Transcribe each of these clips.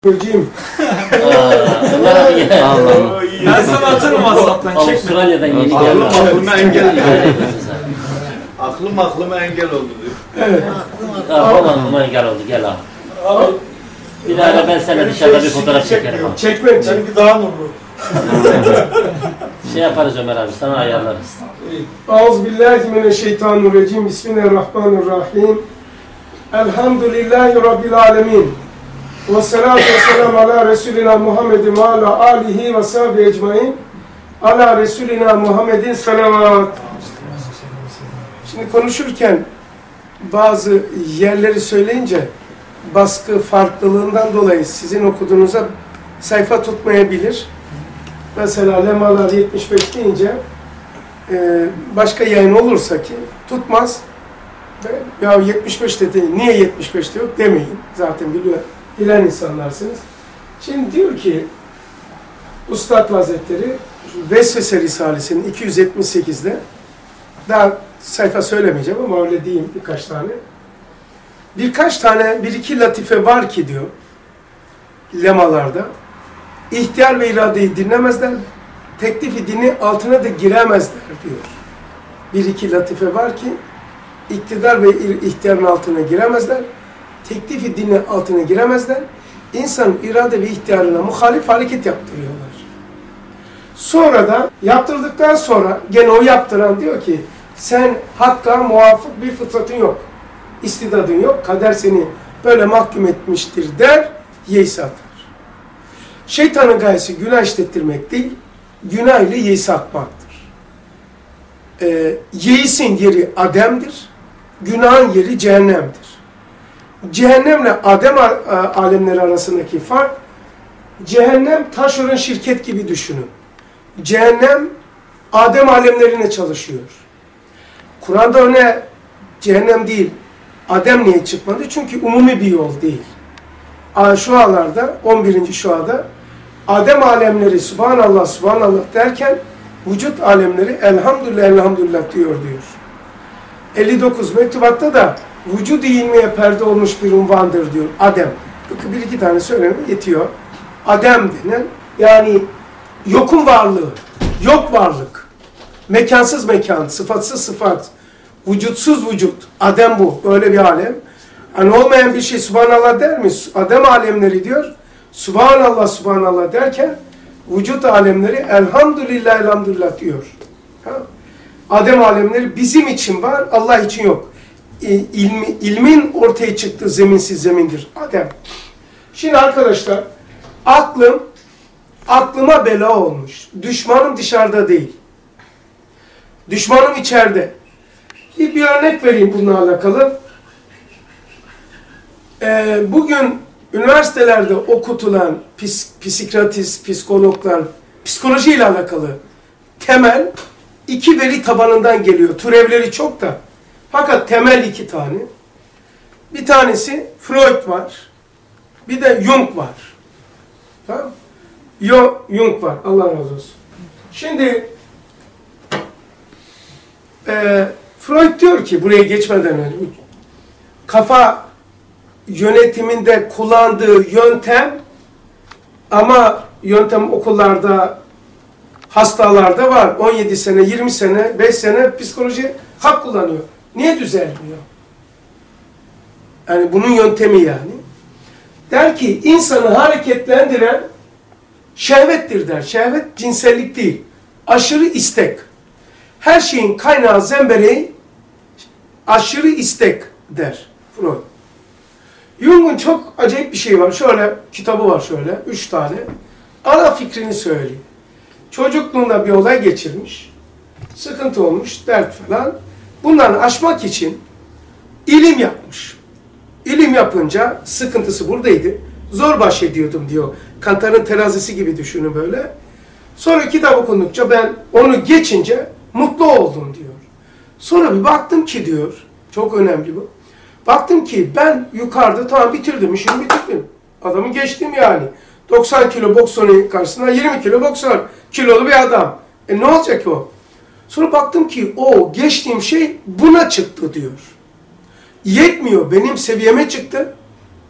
Hocam. Allah. Ben sana atarım WhatsApp'tan, çekme. Avustralya'dan yeni geldi. Aklıma engel. Aklıma engel oldu diyor. Evet. Aklıma engel oldu, gel abi. Abi, Bir daha ben sana dışarıda bir fotoğraf çekerim abi. çekme. Çünkü daha nurlu. Şey yaparız Ömer abi, sana ayarlarız. Euzubillahimineşşeytanirracim. Bismillahirrahmanirrahim. Elhamdülillahi Rabbil alemin. Ve salatu ve selamu ala Resulina Muhammedin ve ala alihi ve sahbihi ecmain. Ala Resulina Muhammedin salavat. Şimdi konuşurken bazı yerleri söyleyince baskı farklılığından dolayı sizin okuduğunuza sayfa tutmayabilir. Mesela lemalar 75 deyince başka yayın olursa ki tutmaz. Ya 75 dedi, niye 75 yok demeyin. Zaten bilen insanlarsınız. Şimdi diyor ki Üstad Hazretleri Vesvese Risalesi'nin 278'de, daha sayfa söylemeyeceğim ama öyle diyeyim birkaç tane bir iki latife var ki diyor lemalarda, ihtiyar ve iradeyi dinlemezler, teklifi dini altına da giremezler diyor. Bir iki latife var ki iktidar ve ihtiyarın altına giremezler, teklifi dini altına giremezler, insanın irade ve ihtiyarına muhalif hareket yaptırıyorlar. Sonra da yaptırdıktan sonra gene o yaptıran diyor ki sen hakka muvafık bir fıtratın yok, istidadın yok, kader seni böyle mahkum etmiştir der, yeisi atar. Şeytanın gayesi günah işlettirmek değil, günah ile yeisi atmaktır. Yeisin yeri Adem'dir, günahın yeri cehennemdir. Cehennemle Adem alemleri arasındaki fark, cehennem taşeron şirket gibi düşünün. Cehennem Adem alemlerine çalışıyor. Kur'an'da öne cehennem değil, Adem niye çıkmadı? Çünkü umumi bir yol değil. Şualarda, 11. şuada Adem alemleri Subhanallah, Subhanallah derken vücut alemleri Elhamdülillah, Elhamdülillah diyor. 59 mektubatta da vücud-i ilmiye perde olmuş bir unvandır diyor. Adem. Bir iki tane söyleme yetiyor. Adem denen, yani yokun varlığı, yok varlık, mekansız mekan, sıfatsız sıfat, vücutsuz vücut. Adem bu. Böyle bir alem. Yani olmayan bir şey Subhanallah der mi? Adem alemleri diyor. Subhanallah, Subhanallah derken vücut alemleri Elhamdülillah, Elhamdülillah diyor. Ha? Adem alemleri bizim için var, Allah için yok. İlmin ortaya çıktığı zeminsiz zemindir Adem. Şimdi arkadaşlar, aklıma bela olmuş. Düşmanım dışarıda değil. Düşmanım içeride. Bir örnek vereyim bununla alakalı. Bugün üniversitelerde okutulan psikiyatist, psikologlar, psikoloji ile alakalı temel iki veri tabanından geliyor. Türevleri çok da. Fakat temel iki tane. Bir tanesi Freud var. Bir de Jung var. Tamam? Jung var. Allah razı olsun. Şimdi Freud diyor ki buraya geçmeden önce kafa yönetiminde kullandığı yöntem, ama yöntem okullarda, hastalarda var. 17 sene, 20 sene, 5 sene psikoloji hak kullanıyor. Niye düzelmiyor? Yani bunun yöntemi yani. Der ki insanı hareketlendiren şehvettir der. Şehvet cinsellik değil. Aşırı istek. Her şeyin kaynağı zembereği aşırı istek der Freud. Jung'un çok acayip bir şey var. Şöyle kitabı var şöyle. 3 tane. Ana fikrini söyleyeyim. Çocukluğunda bir olay geçirmiş. Sıkıntı olmuş, dert falan. Bunları aşmak için ilim yapmış. İlim yapınca sıkıntısı buradaydı. Zor baş ediyordum diyor. Kantar'ın terazisi gibi düşünün böyle. Sonra kitap okudukça ben onu geçince mutlu oldum diyor. Sonra bir baktım ki diyor, çok önemli bu. Baktım ki ben yukarıda tamam bitirdim, işimi bitirdim. Adamı geçtim yani. 90 kilo boksörün karşısında 20 kilo boksör. Kilolu bir adam. Ne olacak o? Sonra baktım ki o geçtiğim şey buna çıktı diyor. Yetmiyor, benim seviyeme çıktı.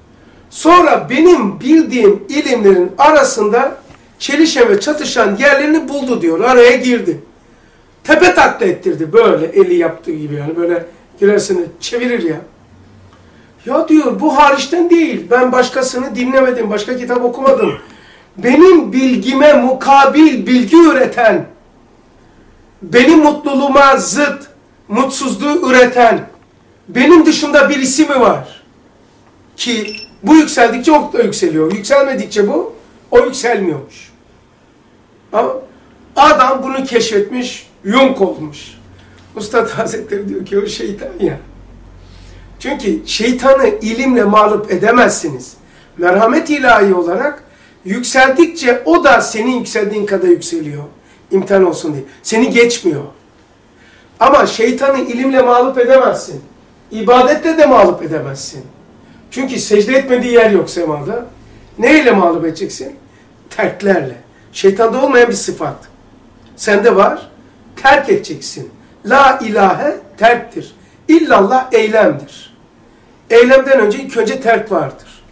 Sonra benim bildiğim ilimlerin arasında çelişen ve çatışan yerlerini buldu diyor. Araya girdi. Tepe takla ettirdi böyle eli yaptığı gibi yani böyle girersini çevirir ya. Ya diyor bu hariçten değil. Ben başkasını dinlemedim, başka kitap okumadım. Benim bilgime mukabil bilgi üreten, benim mutluluğuma zıt, mutsuzluğu üreten, benim dışında birisi mi var? Ki bu yükseldikçe o da yükseliyor. Yükselmedikçe bu, o yükselmiyormuş. Ama adam bunu keşfetmiş, yunk olmuş. Üstad Hazretleri diyor ki o şeytan ya. Çünkü şeytanı ilimle mağlup edemezsiniz. Merhamet ilahi olarak yükseldikçe o da senin yükseldiğin kadar yükseliyor. İmtihan olsun diye. Seni geçmiyor. Ama şeytanı ilimle mağlup edemezsin. İbadetle de mağlup edemezsin. Çünkü secde etmediği yer yok semada. Neyle mağlup edeceksin? Terklerle. Şeytanda olmayan bir sıfat. Sende var. Terk edeceksin. La ilahe terktir. İllallah eylemdir. Eylemden önce ilk önce terk vardır.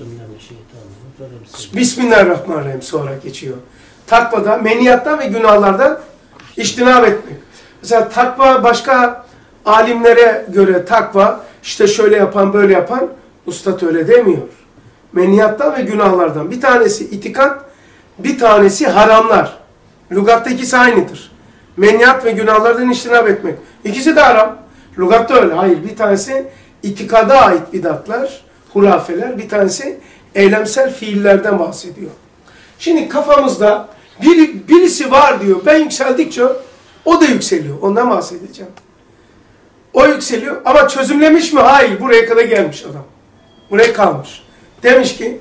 Bismillahirrahmanirrahim sonra geçiyor. Takvada, meniyattan ve günahlardan içtinab etmek. Mesela takva başka alimlere göre takva işte şöyle yapan böyle yapan Üstad öyle demiyor. Meniyattan ve günahlardan. Bir tanesi itikat, bir tanesi haramlar. Lügatta ikisi aynıdır. Meniyat ve günahlardan içtinab etmek. İkisi de haram. Lügatta öyle. Hayır bir tanesi itikada ait bidatlar, hurafeler. Bir tanesi eylemsel fiillerden bahsediyor. Şimdi kafamızda birisi var diyor. Ben yükseldikçe o da yükseliyor. Ondan bahsedeceğim. O yükseliyor ama çözümlemiş mi? Hayır. Buraya kadar gelmiş adam. Buraya kalmış. Demiş ki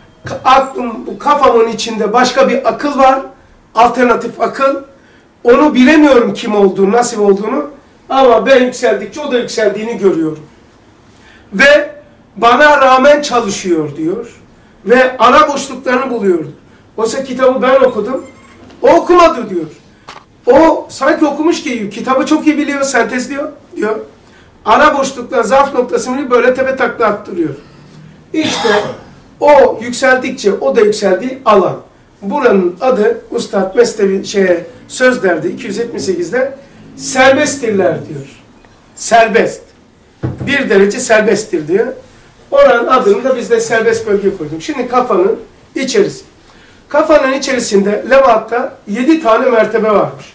kafamın içinde başka bir akıl var. Alternatif akıl. Onu bilemiyorum kim olduğunu, nasıl olduğunu. Ama ben yükseldikçe o da yükseldiğini görüyorum. Ve bana rağmen çalışıyor diyor. Ve ara boşluklarını buluyor. Oysa kitabı ben okudum. O okumadı diyor. O sanki okumuş ki kitabı çok iyi biliyor, sentezliyor diyor. Ara boşluklar, zarf noktasını böyle tepe takla attırıyor. İşte o yükseldikçe o da yükseldiği alan. Buranın adı Üstad Mesnevi söz derdi 278'de serbesttirler diyor. Serbest. Bir derece serbesttir diyor. Oranın adını da biz de serbest bölge koyduk. Şimdi kafanın içerisi. Kafanın içerisinde lematta 7 tane mertebe varmış.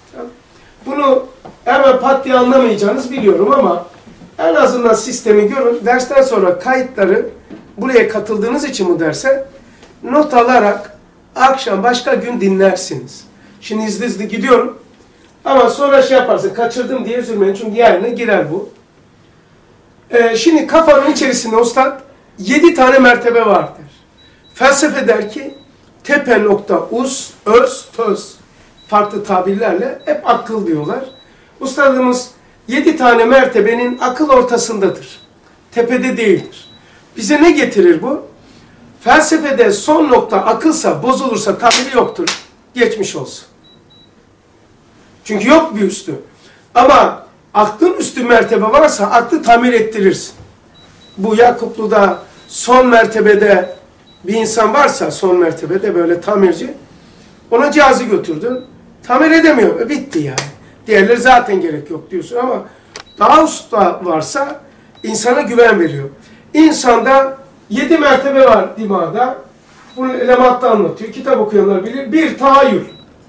Bunu hemen pat diye anlamayacağınız biliyorum ama en azından sistemi görün. Dersten sonra kayıtları buraya katıldığınız için bu derse not alarak akşam başka gün dinlersiniz. Şimdi hızlı gidiyorum. Ama sonra şey yaparsın, kaçırdım diye üzülmeyin çünkü yerine girer bu. Şimdi kafanın içerisinde Üstad 7 tane mertebe vardır. Felsefe der ki tepe nokta uz, öz, töz. Farklı tabirlerle hep akıl diyorlar. Üstadımız 7 tane mertebenin akıl ortasındadır. Tepede değildir. Bize ne getirir bu? Felsefede son nokta akılsa, bozulursa tabiri yoktur. Geçmiş olsun. Çünkü yok bir üstü. Ama aklın üstü mertebe varsa aklı tamir ettirirsin. Bu Yakuplu'da son mertebede bir insan varsa son mertebede böyle tamirci ona cihazı götürdün. Tamir edemiyor. Bitti yani. Diğerleri zaten gerek yok diyorsun ama daha usta varsa insana güven veriyor. İnsanda 7 mertebe var dimağda. Bunu Lemaat'ta anlatıyor. Kitap okuyanlar bilir. Bir tahayyül.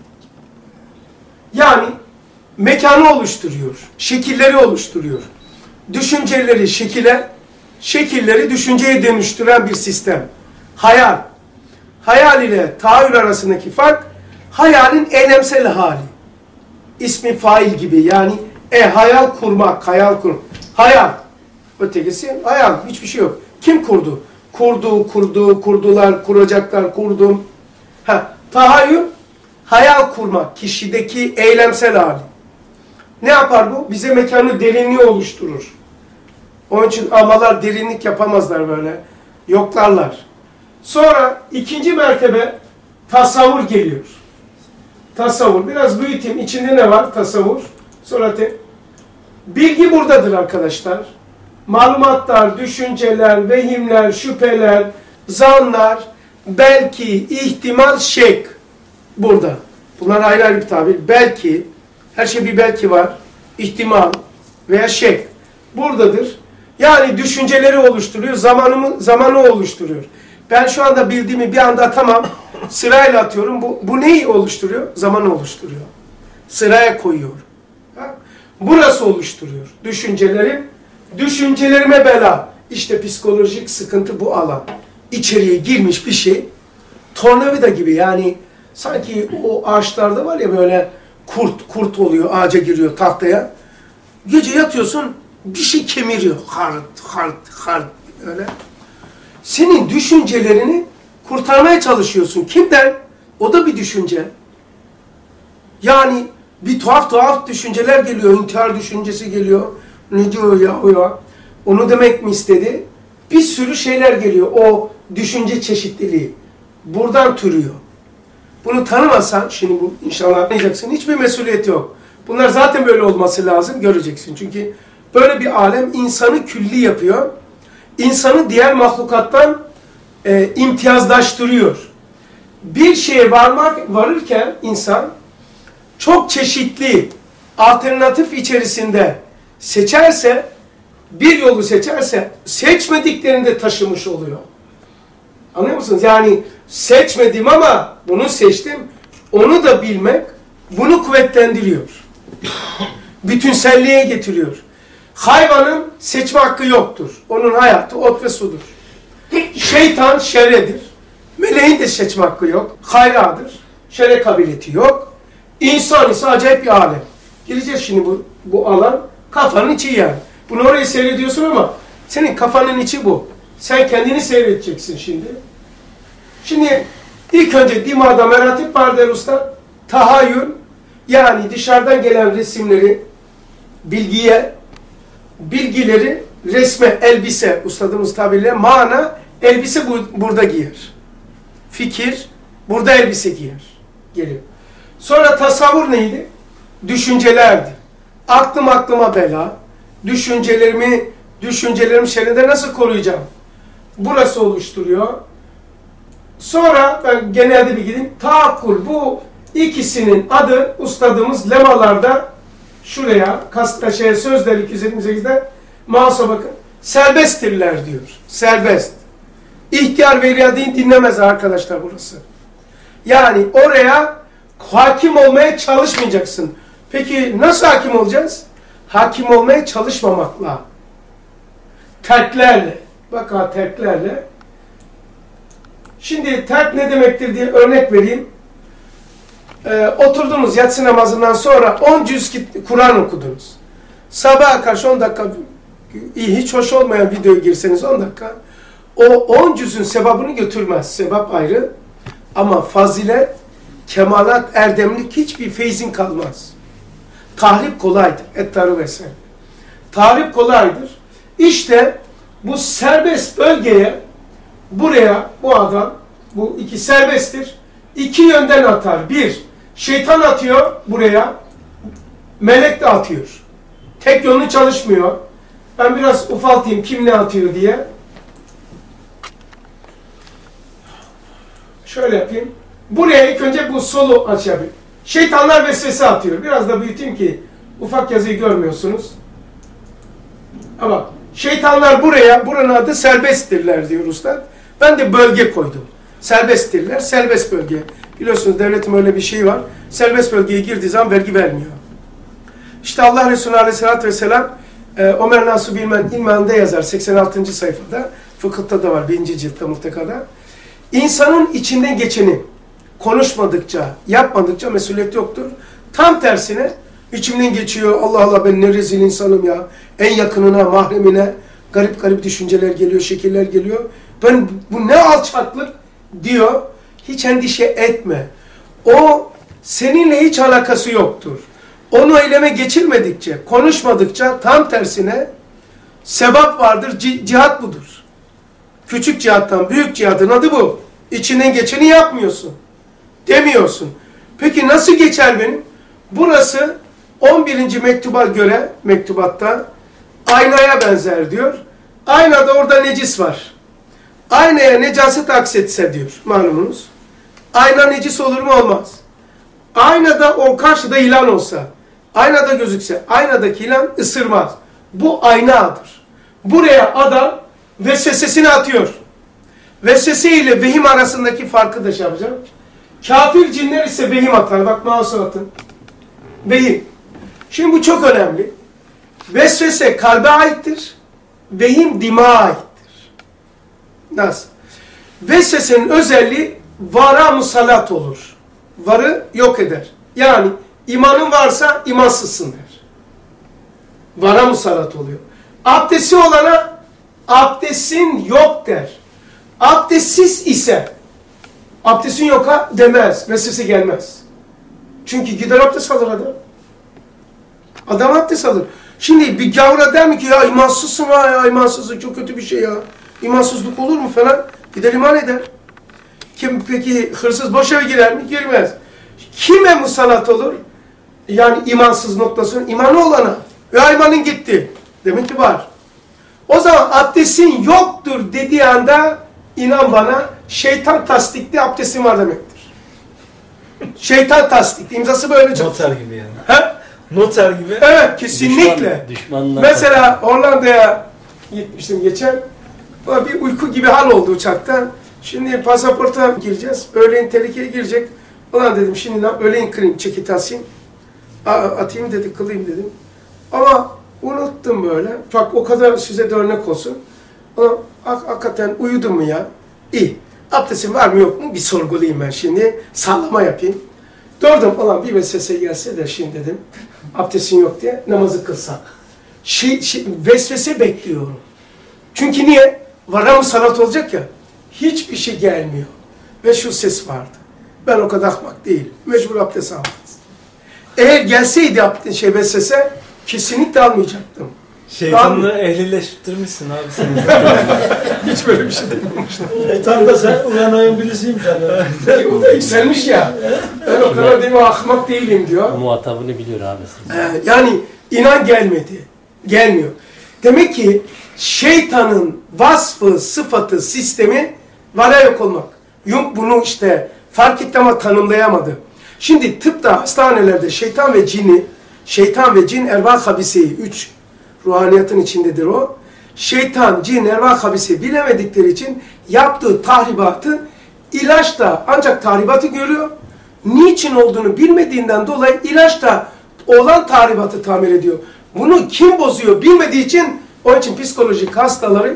Yani mekanı oluşturuyor. Şekilleri oluşturuyor. Düşünceleri şekile, şekilleri düşünceye dönüştüren bir sistem. Hayal. Hayal ile tahayyül arasındaki fark, hayalin eylemsel hali. İsmi fail gibi yani hayal kurmak, hayal kurmak. Hayal. Ötekisi hayal. Hiçbir şey yok. Kim kurdu? Kurdular, kuracaklar, kurdum. Tahayyül, hayal kurmak, kişideki eylemsel hali. Ne yapar bu? Bize mekanı derinliği oluşturur. Onun için amalar derinlik yapamazlar böyle. Yoklarlar. Sonra ikinci mertebe tasavvur geliyor. Tasavvur. Biraz büyüteyim. İçinde ne var? Tasavvur. Sonra bilgi buradadır arkadaşlar. malumatlar, düşünceler, vehimler, şüpheler, zanlar, belki, ihtimal, şek. Burada. Bunlar ayrı ayrı bir tabir. Belki, her şey bir belki var. İhtimal veya şek. Buradadır. Yani düşünceleri oluşturuyor, zamanı oluşturuyor. Ben şu anda bildiğimi bir anda atamam. Sırayla atıyorum. Bu neyi oluşturuyor? Zamanı oluşturuyor. Sıraya koyuyor. Ha? Burası oluşturuyor. Düşüncelerime bela. İşte psikolojik sıkıntı bu alan. İçeriye girmiş bir şey. Tornavida gibi yani sanki o ağaçlarda var ya böyle kurt oluyor, ağaca giriyor tahtaya. Gece yatıyorsun bir şey kemiriyor. Hard öyle. Senin düşüncelerini kurtarmaya çalışıyorsun. Kimden? O da bir düşünce. Yani bir tuhaf düşünceler geliyor. İntihar düşüncesi geliyor. Ne diyor ya? Onu demek mi istedi? Bir sürü şeyler geliyor. O düşünce çeşitliliği. Buradan türüyor. Bunu tanımasan, şimdi bu inşallah anlayacaksın. Hiçbir mesuliyet yok. Bunlar zaten böyle olması lazım. Göreceksin. Çünkü böyle bir alem insanı külli yapıyor. İnsanı diğer mahlukattan imtiyazlaştırıyor. Bir şeye varırken insan çok çeşitli alternatif içerisinde seçerse, bir yolu seçerse seçmediklerini de taşımış oluyor. Anlıyor musunuz? Yani seçmedim ama bunu seçtim. Onu da bilmek bunu kuvvetlendiriyor. Bütünselliğe getiriyor. Hayvanın seçme hakkı yoktur. Onun hayatı ot ve sudur. Şeytan şerredir. Meleğin de seçme hakkı yok. Hayradır. Şerre kabiliyeti yok. İnsan ise acayip bir alem. Gireceğiz şimdi bu alan. Kafanın içi yani. Bunu orayı seyrediyorsun ama senin kafanın içi bu. Sen kendini seyredeceksin şimdi. Şimdi ilk önce dimağda meratip var der usta. Tahayyül, yani dışarıdan gelen resimleri bilgileri resme, elbise, ustadımız tabirle mana, elbise burada giyer. Fikir burada elbise giyer. Geliyor. Sonra tasavvur neydi? Düşüncelerdi. Aklıma bela. Düşüncelerimi şerrinden nasıl koruyacağım? Burası oluşturuyor. Sonra ben genelde bir gideyim. Taakkul, bu ikisinin adı ustadımız lemalarda şuraya, Sözler 278'de mouse'a bakın. Serbesttirler diyor. Serbest. İhtiyar ve iradeni dinlemez arkadaşlar burası. Yani oraya hakim olmaya çalışmayacaksın. Peki nasıl hakim olacağız? Hakim olmaya çalışmamakla. Terklerle. Bak ha, terklerle. Şimdi terk ne demektir diye örnek vereyim. Oturdunuz yatsı namazından sonra 10 cüz Kur'an okudunuz. Sabaha karşı 10 dakika hiç hoş olmayan videoya girseniz 10 dakika o 10 cüzün sevabını götürmez. Sevap ayrı ama fazilet, kemalat, erdemlik hiçbir feyzin kalmaz. Tahrip kolaydır. Et-tarı vesaire. Tahrip kolaydır. İşte bu serbest bölgeye buraya bu adam, bu iki serbesttir. İki yönden atar. Bir, şeytan atıyor buraya. Melek de atıyor. Tek yönlü çalışmıyor. Ben biraz ufaltayım kim ne atıyor diye. Şöyle yapayım. Buraya ilk önce bu solu açabilir. Şeytanlar vesvese atıyor. Biraz da büyüteyim ki ufak yazıyı görmüyorsunuz. Ama şeytanlar buraya, buranın adı serbesttirler diyor usta. Ben de bölge koydum. Serbesttirler, serbest bölge. Biliyorsunuz devletin öyle bir şeyi var. Serbest bölgeye girdiği zaman vergi vermiyor. İşte Allah Resulü Aleyhisselatü Vesselam Ömer Nasuh Bilmen İlman'da yazar 86. sayfada. Fıkıhta da var 1. ciltte Muhtekada. İnsanın içinden geçeni konuşmadıkça, yapmadıkça mesuliyet yoktur. Tam tersine içimden geçiyor. Allah Allah ben ne rezil insanım ya. En yakınına, mahremine garip düşünceler geliyor, şekiller geliyor. Ben bu ne alçaklık diyor. Hiç endişe etme. O seninle hiç alakası yoktur. Onu eyleme geçirmedikçe, konuşmadıkça tam tersine sevap vardır. Cihat budur. Küçük cihattan büyük cihadın adı bu. İçinden geçeni yapmıyorsun. Demiyorsun. Peki nasıl geçer benim? Burası 11. mektuba göre mektubatta aynaya benzer diyor. Aynada orada necis var. Aynaya necaset aksetse diyor malumunuz. Ayna necis olur mu? Olmaz. Aynada o karşıda yılan olsa, aynada gözükse, aynadaki yılan ısırmaz. Bu aynadır. Buraya adam vesvesesini atıyor. Vesvese ile vehim arasındaki farkı da şey yapacağım. Kafir cinler ise vehim atar. Bak mouse'u atın. Vehim. Şimdi bu çok önemli. Vesvese kalbe aittir. Vehim dimağa aittir. Nasıl? Vesvesenin özelliği vara musallat olur. Varı yok eder. Yani imanın varsa imansızsın der. Vara musallat oluyor. Abdesti olana abdestin yok der. Abdestsiz ise abdestin yoka demez. Vesvese gelmez. Çünkü gider abdest alır adam. Adam abdest alır. Şimdi bir gavura der mi ki ya imansızsın ha ya imansızlık çok kötü bir şey ya. İmansızlık olur mu falan. Gider iman eder. Kim peki hırsız boş eve girer mi? Girmez. Kime musallat olur? Yani imansız noktasının imanı olana. Ya imanın gitti. Demek ki var. O zaman abdestin yoktur dediği anda inan bana şeytan tasdikli abdestin var demektir. Şeytan tasdikli. İmzası böyle çalışıyor. Noter gibi yani. He? Noter gibi. Evet kesinlikle. Mesela Hollanda'ya gitmiştim geçen. Bir uyku gibi hal oldu uçakta. Şimdi pasaporta gireceğiz. Öğleyin tehlikeye girecek. Ulan dedim şimdi öğleyin kılayım, çekit asayım. Atayım dedi, kılayım dedim. Ama unuttum böyle. Bak o kadar size de örnek olsun. Ama hakikaten uyudum mu ya? İyi. Abdestim var mı yok mu? Bir sorgulayayım ben şimdi. Sallama yapayım. Dördüm ulan bir vesvese gelse de şimdi dedim. Abdestin yok diye namazı kılsam. Vesvese bekliyorum. Çünkü niye? Vara mı salat olacak ya. Hiçbir şey gelmiyor. Ve şu ses vardı. Ben o kadar ahmak değilim. Mecbur abdest almaz. Eğer gelseydi vesvese kesinlikle almayacaktım. Şeytanlığı ehlileştirmişsin abi sen. Hiç böyle bir şey duymamıştım. Şeytan da sen uyanayım birisiyim sen. O da yükselmiş ya. Ben o kadar değil mi ahmak değilim diyor. Muhatabını biliyor abi. Yani inan gelmedi. Gelmiyor. Demek ki şeytanın vasfı, sıfatı, sistemi vara yok olmak. Jung bunu işte fark etti ama tanımlayamadı. Şimdi tıpta, hastanelerde şeytan ve cin ervah habiseyi, 3 ruhaniyatın içindedir o. Şeytan, cin, ervah habiseyi bilemedikleri için yaptığı tahribatı ilaç da ancak tahribatı görüyor. Niçin olduğunu bilmediğinden dolayı ilaç da olan tahribatı tamir ediyor. Bunu kim bozuyor bilmediği için onun için psikolojik hastaları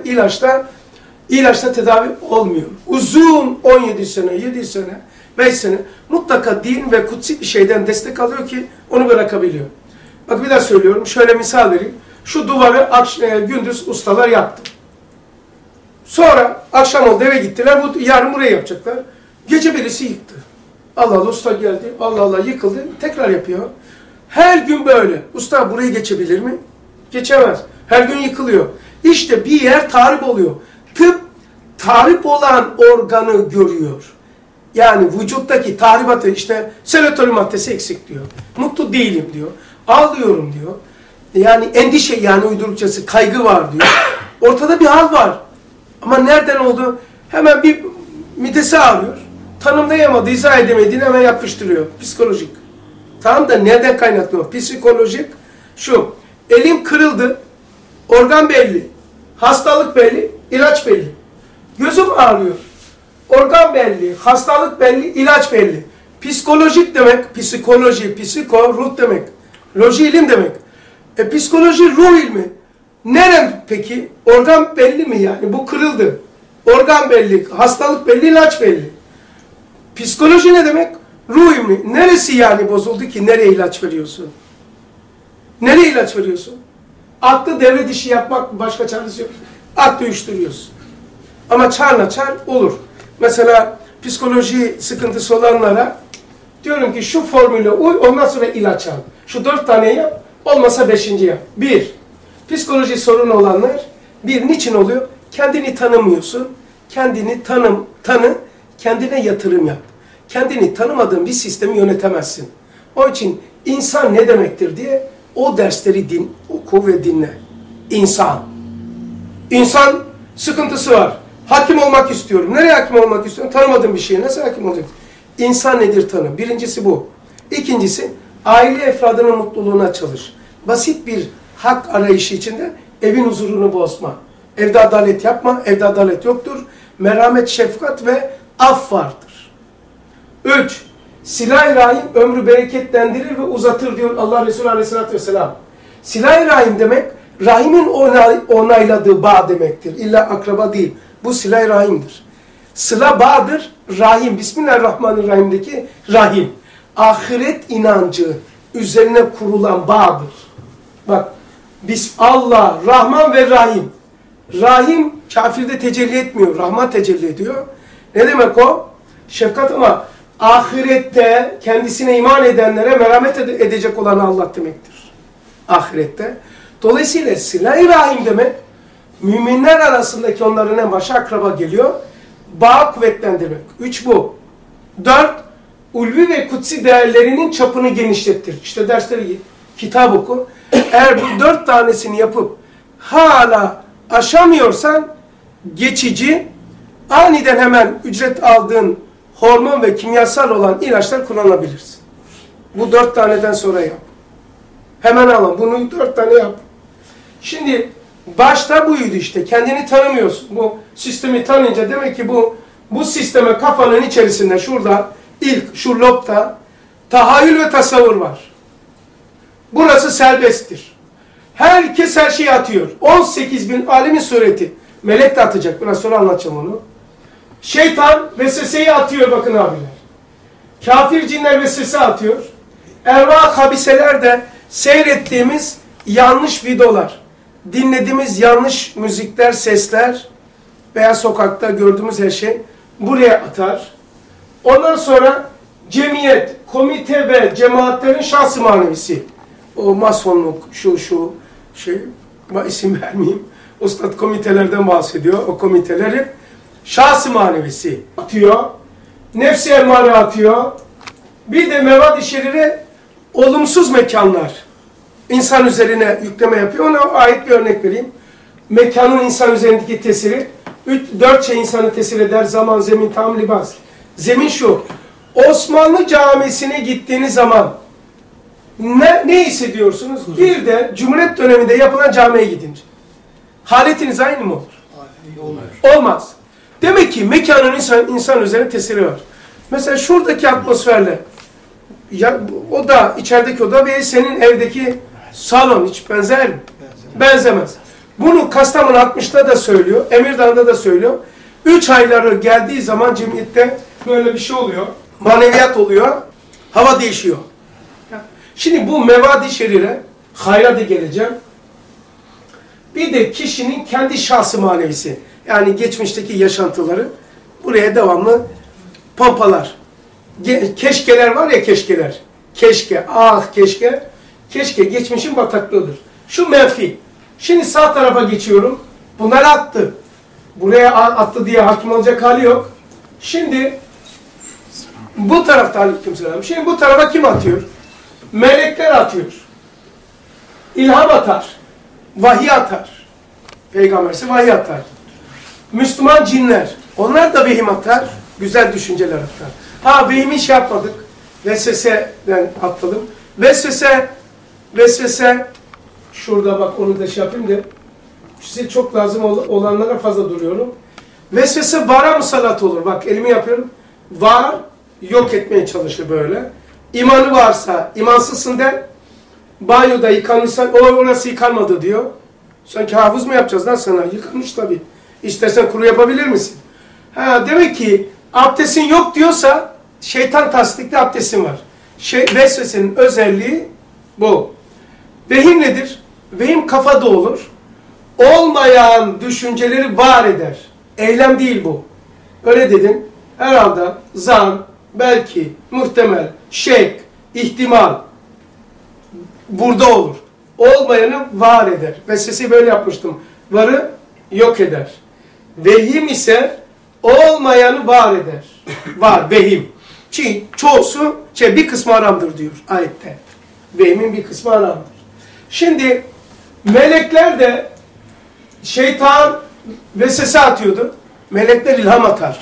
ilaçla tedavi olmuyor. Uzun 17 sene, 7 sene, 5 sene mutlaka din ve kutsi bir şeyden destek alıyor ki onu bırakabiliyor. Bak bir daha söylüyorum. Şöyle misal vereyim. Şu duvarı gündüz ustalar yaptı. Sonra akşam oldu eve gittiler. Yarın buraya yapacaklar. Gece birisi yıktı. Allah Allah usta geldi. Allah Allah yıkıldı. Tekrar yapıyor. Her gün böyle. Usta burayı geçebilir mi? Geçemez. Her gün yıkılıyor. İşte bir yer tahrip oluyor. Tıp tahrip olan organı görüyor. Yani vücuttaki tahribatı işte serotonin maddesi eksik diyor. Mutlu değilim diyor. Ağlıyorum diyor. Yani endişe yani uydurukçası kaygı var diyor. Ortada bir hal var. Ama nereden oldu? Hemen bir midesi ağrıyor. Tanımlayamadı, izah edemediğini hemen yapıştırıyor. Psikolojik. Tamam da nereden kaynaklanıyor? Psikolojik şu. Elim kırıldı. Organ belli. Hastalık belli. İlaç belli. Gözüm ağrıyor. Organ belli. Hastalık belli. İlaç belli. Psikolojik demek. Psikoloji, psiko, ruh demek. Loji ilim demek. Psikoloji ruh ilmi. Nerem peki? Organ belli mi yani? Bu kırıldı. Organ belli. Hastalık belli. İlaç belli. Psikoloji ne demek? Ruh ilmi. Neresi yani bozuldu ki? Nereye ilaç veriyorsun? Nereye ilaç veriyorsun? Aklı devre dışı yapmak başka çaresi yok. Aklı uyuşturuyorsun. Ama çarla çar olur. Mesela psikoloji sıkıntısı olanlara diyorum ki şu formüle uy, ondan sonra ilaç al. Şu 4 tane yap, olmasa 5. yap. 1. Psikoloji sorunu olanlar, niçin oluyor? Kendini tanımıyorsun. Kendini tanı, kendine yatırım yap. Kendini tanımadığın bir sistemi yönetemezsin. Onun için insan ne demektir diye o dersleri oku ve dinle. İnsan. İnsan sıkıntısı var. Hakim olmak istiyorum. Nereye hakim olmak istiyorum? Tanımadığım bir şeye nasıl hakim olacaksın? İnsan nedir tanı? Birincisi bu. İkincisi, aile efradının mutluluğuna çalış. Basit bir hak arayışı içinde evin huzurunu bozma. Evde adalet yapma, evde adalet yoktur. Merhamet, şefkat ve af vardır. 3. Silah-ı Rahim ömrü bereketlendirir ve uzatır diyor Allah Resulü Aleyhisselatü Vesselam. Silah-ı Rahim demek, Rahim'in onayladığı bağ demektir. İlla akraba değil. Bu Silah-ı Rahim'dir. Sıla bağdır, Rahim. Bismillahirrahmanirrahim'deki Rahim. Ahiret inancı üzerine kurulan bağdır. Bak, biz Allah, Rahman ve Rahim. Rahim kafirde tecelli etmiyor, Rahman tecelli ediyor. Ne demek o? Şefkat ama ahirette kendisine iman edenlere merhamet edecek olan Allah demektir. Ahirette. Dolayısıyla Silah-ı Rahim demek, müminler arasındaki onların en başa akraba geliyor. Bağ kuvvetlendirmek. 3 bu. 4. Ulvi ve kutsi değerlerinin çapını genişlettir. İşte dersleri git, kitap oku. Eğer bu 4 tanesini yapıp hala aşamıyorsan geçici, aniden hemen ücret aldığın hormon ve kimyasal olan ilaçlar kullanabilirsin. Bu 4 taneden sonra yap. Hemen alın. Bunu 4 tane yap. Şimdi başta buydu işte. Kendini tanımıyorsun. Bu sistemi tanıyınca demek ki bu sisteme kafanın içerisinde şurada ilk şu lobda tahayyül ve tasavvur var. Burası serbesttir. Herkes her şeyi atıyor. 18.000 alemin sureti. Melek de atacak. Biraz sonra anlatacağım onu. Şeytan vesveseyi atıyor bakın abiler. Kafir cinler vesvese atıyor. Ervah habiseler de seyrettiğimiz yanlış videolar, dinlediğimiz yanlış müzikler, sesler veya sokakta gördüğümüz her şey buraya atar. Ondan sonra cemiyet, komite ve cemaatlerin şahsı manevisi. O masonluk, şu şey, isim vermeyeyim. Ustad komitelerden bahsediyor. O komiteleri şahsı manevisi atıyor. Nefsi emmare atıyor. Bir de mevad-i şerire olumsuz mekanlar. İnsan üzerine yükleme yapıyor. Ona ait bir örnek vereyim. Mekanın insan üzerindeki tesiri. 4 şey insanı tesir eder. Zaman, zemin, tam, libas. Zemin şu. Osmanlı Camisi'ne gittiğiniz zaman ne hissediyorsunuz? Bir de Cumhuriyet döneminde yapılan camiye gidince. Haletiniz aynı mı olur? Olmaz. Demek ki mekanın insan üzerine tesiri var. Mesela şuradaki atmosferle ya, içerideki oda ve senin evdeki salon hiç benzer mi? Benzemez. Bunu Kastamonu 60'ta da söylüyor, Emirdağ'da da söylüyor. 3 ayları geldiği zaman cemiyette böyle bir şey oluyor. Maneviyat oluyor, hava değişiyor. Şimdi bu mevadi şerire, hayra da geleceğim. Bir de kişinin kendi şahsı manevisi. Yani geçmişteki yaşantıları buraya devamlı pompalar. Keşkeler var ya keşkeler. Keşke, ah keşke. Keşke geçmişin bataklığıdır. Şu menfi. Şimdi sağ tarafa geçiyorum. Bunlar attı. Buraya attı diye hakim olacak hali yok. Şimdi bu tarafta aleykümselam. Şimdi bu tarafa kim atıyor? Melekler atıyor. İlham atar. Vahiy atar. Peygamberse vahiy atar. Müslüman cinler. Onlar da vehim atar. Güzel düşünceler atar. Ha vehimi şey yapmadık. Vesveseden atladım. Vesvese şurada bak onu da şey yapayım da size çok lazım olanlara fazla duruyorum. Vesvese vara musallat olur. Bak elimi yapıyorum. Var yok etmeye çalışır böyle. İmanı varsa imansızsın der. Banyoda yıkanırsan orası yıkanmadı diyor. Sanki hafız mı yapacağız lan sana? Yıkanmış tabii. İstersen kuru yapabilir misin? Ha, demek ki abdestin yok diyorsa şeytan tasdikli abdestin var. Vesvesenin özelliği bu. Vehim nedir? Vehim kafada olur. Olmayan düşünceleri var eder. Eylem değil bu. Öyle dedin. Herhalde zan, belki, muhtemel, şek, ihtimal burada olur. Olmayanı var eder. Vesveseyi böyle yapmıştım. Varı yok eder. Vehim ise olmayanı var eder. Var, vehim. Çoğusu, bir kısmı haramdır diyor ayette. Vehimin bir kısmı haramdır. Şimdi melekler de Şeytan vesvese atıyordu. Melekler ilham atar.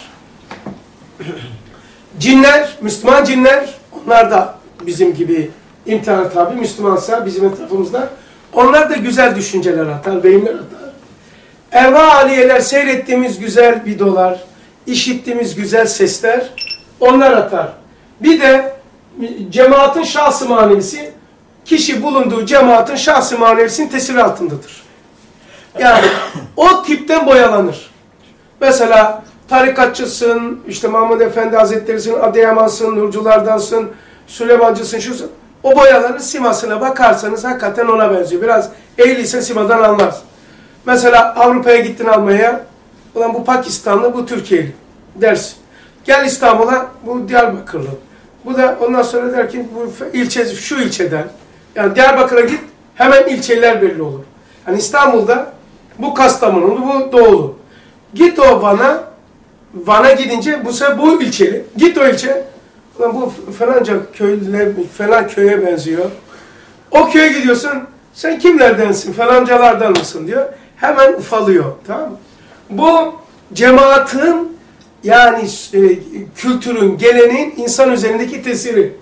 Cinler, Müslüman cinler, onlar da bizim gibi imtihana tabi, Müslümansa bizim etrafımızda, onlar da güzel düşünceler atar, beyinler atar. Erva aliyeler, seyrettiğimiz güzel videolar, işittiğimiz güzel sesler, onlar atar. Bir de cemaatin şahsı manevisi, kişi bulunduğu cemaatin şahsı manevisinin tesiri altındadır. Yani o tipten boyalanır. Mesela tarikatçısın, işte Mahmud Efendi Hazretleri'sin, Adıyaman'sın, Nurculardansın, Süleymancısın, şusun. O boyaların simasına bakarsanız hakikaten ona benziyor. Biraz eğliyse simadan anlarsın. Mesela Avrupa'ya gittin almaya, ulan bu Pakistanlı, bu Türkiye'li dersin. Gel İstanbul'a, bu Diyarbakırlı. Bu da ondan sonra der ki bu ilçe şu ilçeden. Yani Diyarbakır'a git, hemen ilçeler belli olur. Hani İstanbul'da bu Kastamonulu, bu Doğulu. Git o Van'a gidince bu sefer bu ilçeli. Git o ilçe. Bu falanca köylüler falan köye benziyor. O köye gidiyorsun. Sen kimlerdensin? Falancalardan mısın diyor. Hemen ufalıyor. Tamam mı? Bu cemaatin yani kültürün, geleneğin insan üzerindeki tesiri.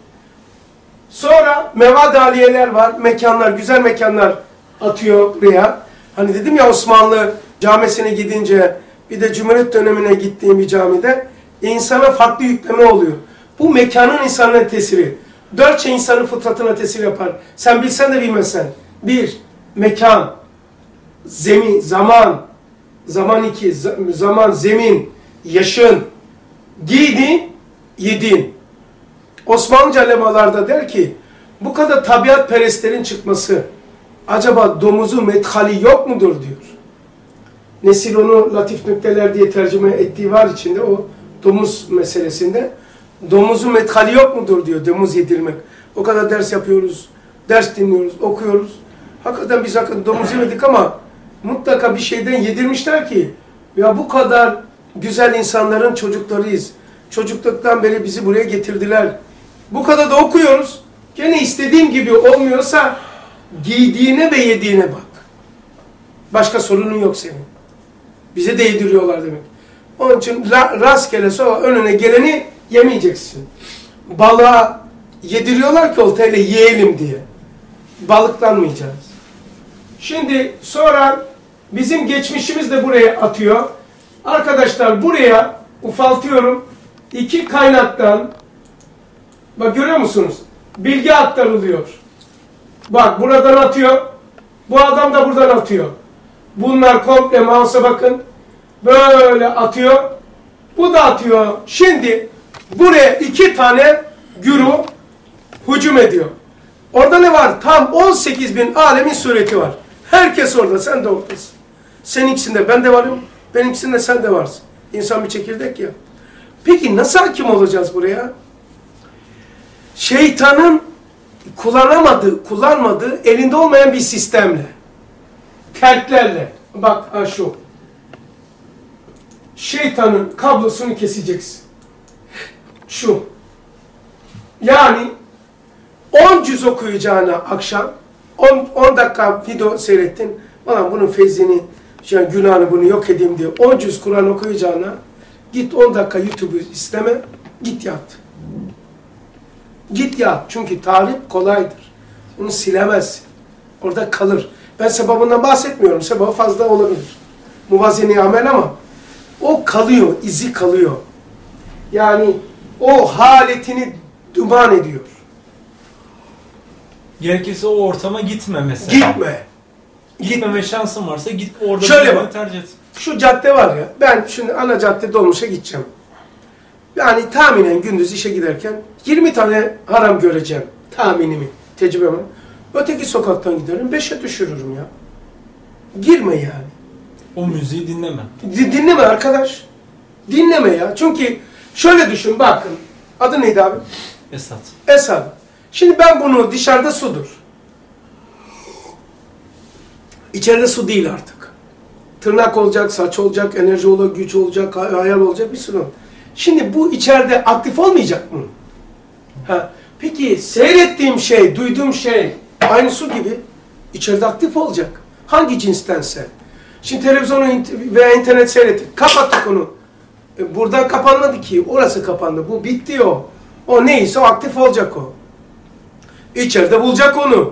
Sonra mevad aliyeler var. Mekanlar, güzel mekanlar atıyor buraya. Hani dedim ya Osmanlı camisine gidince bir de Cumhuriyet dönemine gittiğim bir camide insana farklı yükleme oluyor. Bu mekanın insanın tesiri. 4 şey insanın fıtratına tesir yapar. Sen bilsen de bilmesen. 1. Mekan. Zemin, zaman. Zaman 2. Zaman, zemin. Yaşın. Giydin, yedin. Osmanlıca lemalarda der ki, bu kadar tabiat perestlerin çıkması, acaba domuzun methali yok mudur diyor. Nesil onu latif nükteler diye tercüme ettiği var içinde o domuz meselesinde. Domuzun methali yok mudur diyor, domuz yedirmek. O kadar ders yapıyoruz, ders dinliyoruz, okuyoruz. Hakikaten biz domuz yemedik ama mutlaka bir şeyden yedirmişler ki ya bu kadar güzel insanların çocuklarıyız. Çocukluktan beri bizi buraya getirdiler. Bu kadar da okuyoruz. Gene istediğim gibi olmuyorsa giydiğine ve yediğine bak. Başka sorunun yok senin. Bize değdiriyorlar demek. Onun için rastgele sonra önüne geleni yemeyeceksin. Balığa yediriyorlar ki oltayla yiyelim diye. Balıklanmayacağız. Şimdi sonra bizim geçmişimiz de buraya atıyor. Arkadaşlar buraya ufaltıyorum. 2 kaynaktan bak görüyor musunuz? Bilgi aktarılıyor. Bak buradan atıyor. Bu adam da buradan atıyor. Bunlar komple mouse'a bakın. Böyle atıyor. Bu da atıyor. Şimdi buraya 2 tane güruh hücum ediyor. Orada ne var? Tam 18.000 alemin sureti var. Herkes orada. Sen de oradasın. Seninkisinde ben de varım. Benimkisinde sen de varsın. İnsan bir çekirdek ya. Peki nasıl hakim olacağız buraya? Şeytanın kullanmadığı, elinde olmayan bir sistemle. Terklerle. Bak ha şu. Şeytanın kablosunu keseceksin. Şu. Yani 10 cüz okuyacağına akşam 10 dakika video seyrettin. Ulan bunun feyzini, yani günahını bunu yok edeyim diye 10 cüz Kur'an okuyacağına git 10 dakika YouTube'u isteme, git yat. Git yat. Çünkü tarif kolaydır. Bunu silemezsin. Orada kalır. Ben sebabından bahsetmiyorum. Sebabı fazla olabilir. Muvazene amel ama o kalıyor, izi kalıyor. Yani o haletini duman ediyor. Gerekirse o ortama gitme mesela. Gitme. Gitmeme şansın varsa git orada şöyle bak, tercih et. şu cadde var ya, ben şimdi ana cadde dolmuşa gideceğim. Yani tahminen gündüz işe giderken 20 tane haram göreceğim. Tahminimi, tecrübemi. Öteki sokaktan giderim, 5'e düşürürüm ya. Girme yani. O müziği dinleme. Dinleme arkadaş. Dinleme ya. Çünkü şöyle düşün, bakın. Adı neydi abi? Esat. Esad. Şimdi ben bunu dışarıda sudur. İçeride su değil artık. Tırnak olacak, saç olacak, enerji olacak, güç olacak, hayal olacak, bir sürü. Şimdi bu içeride aktif olmayacak mı? Ha. Peki seyrettiğim şey, duyduğum şey aynı su gibi içeride aktif olacak. Hangi cinstense. Şimdi televizyonu veya internet seyrettik. Kapattık onu. Buradan kapanmadı ki. Orası kapandı. Bu bitti o. O neyse o aktif olacak o. İçeride bulacak onu.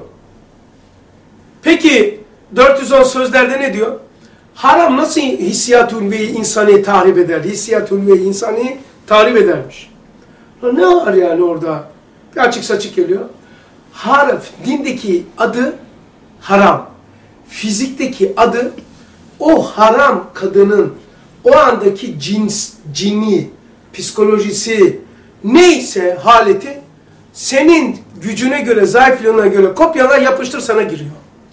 Peki 410 sözlerde ne diyor? Haram nasıl hissiyat-ül ve insanı tahrip eder? Hissiyat-ül ve insanı tahrip edermiş. Ne var yani orada? Bir açık saçık geliyor. Haram, dindeki adı haram. Fizikteki adı o haram kadının o andaki cini, psikolojisi neyse haleti senin gücüne göre, zayıflığına göre kopyala yapıştır sana giriyor.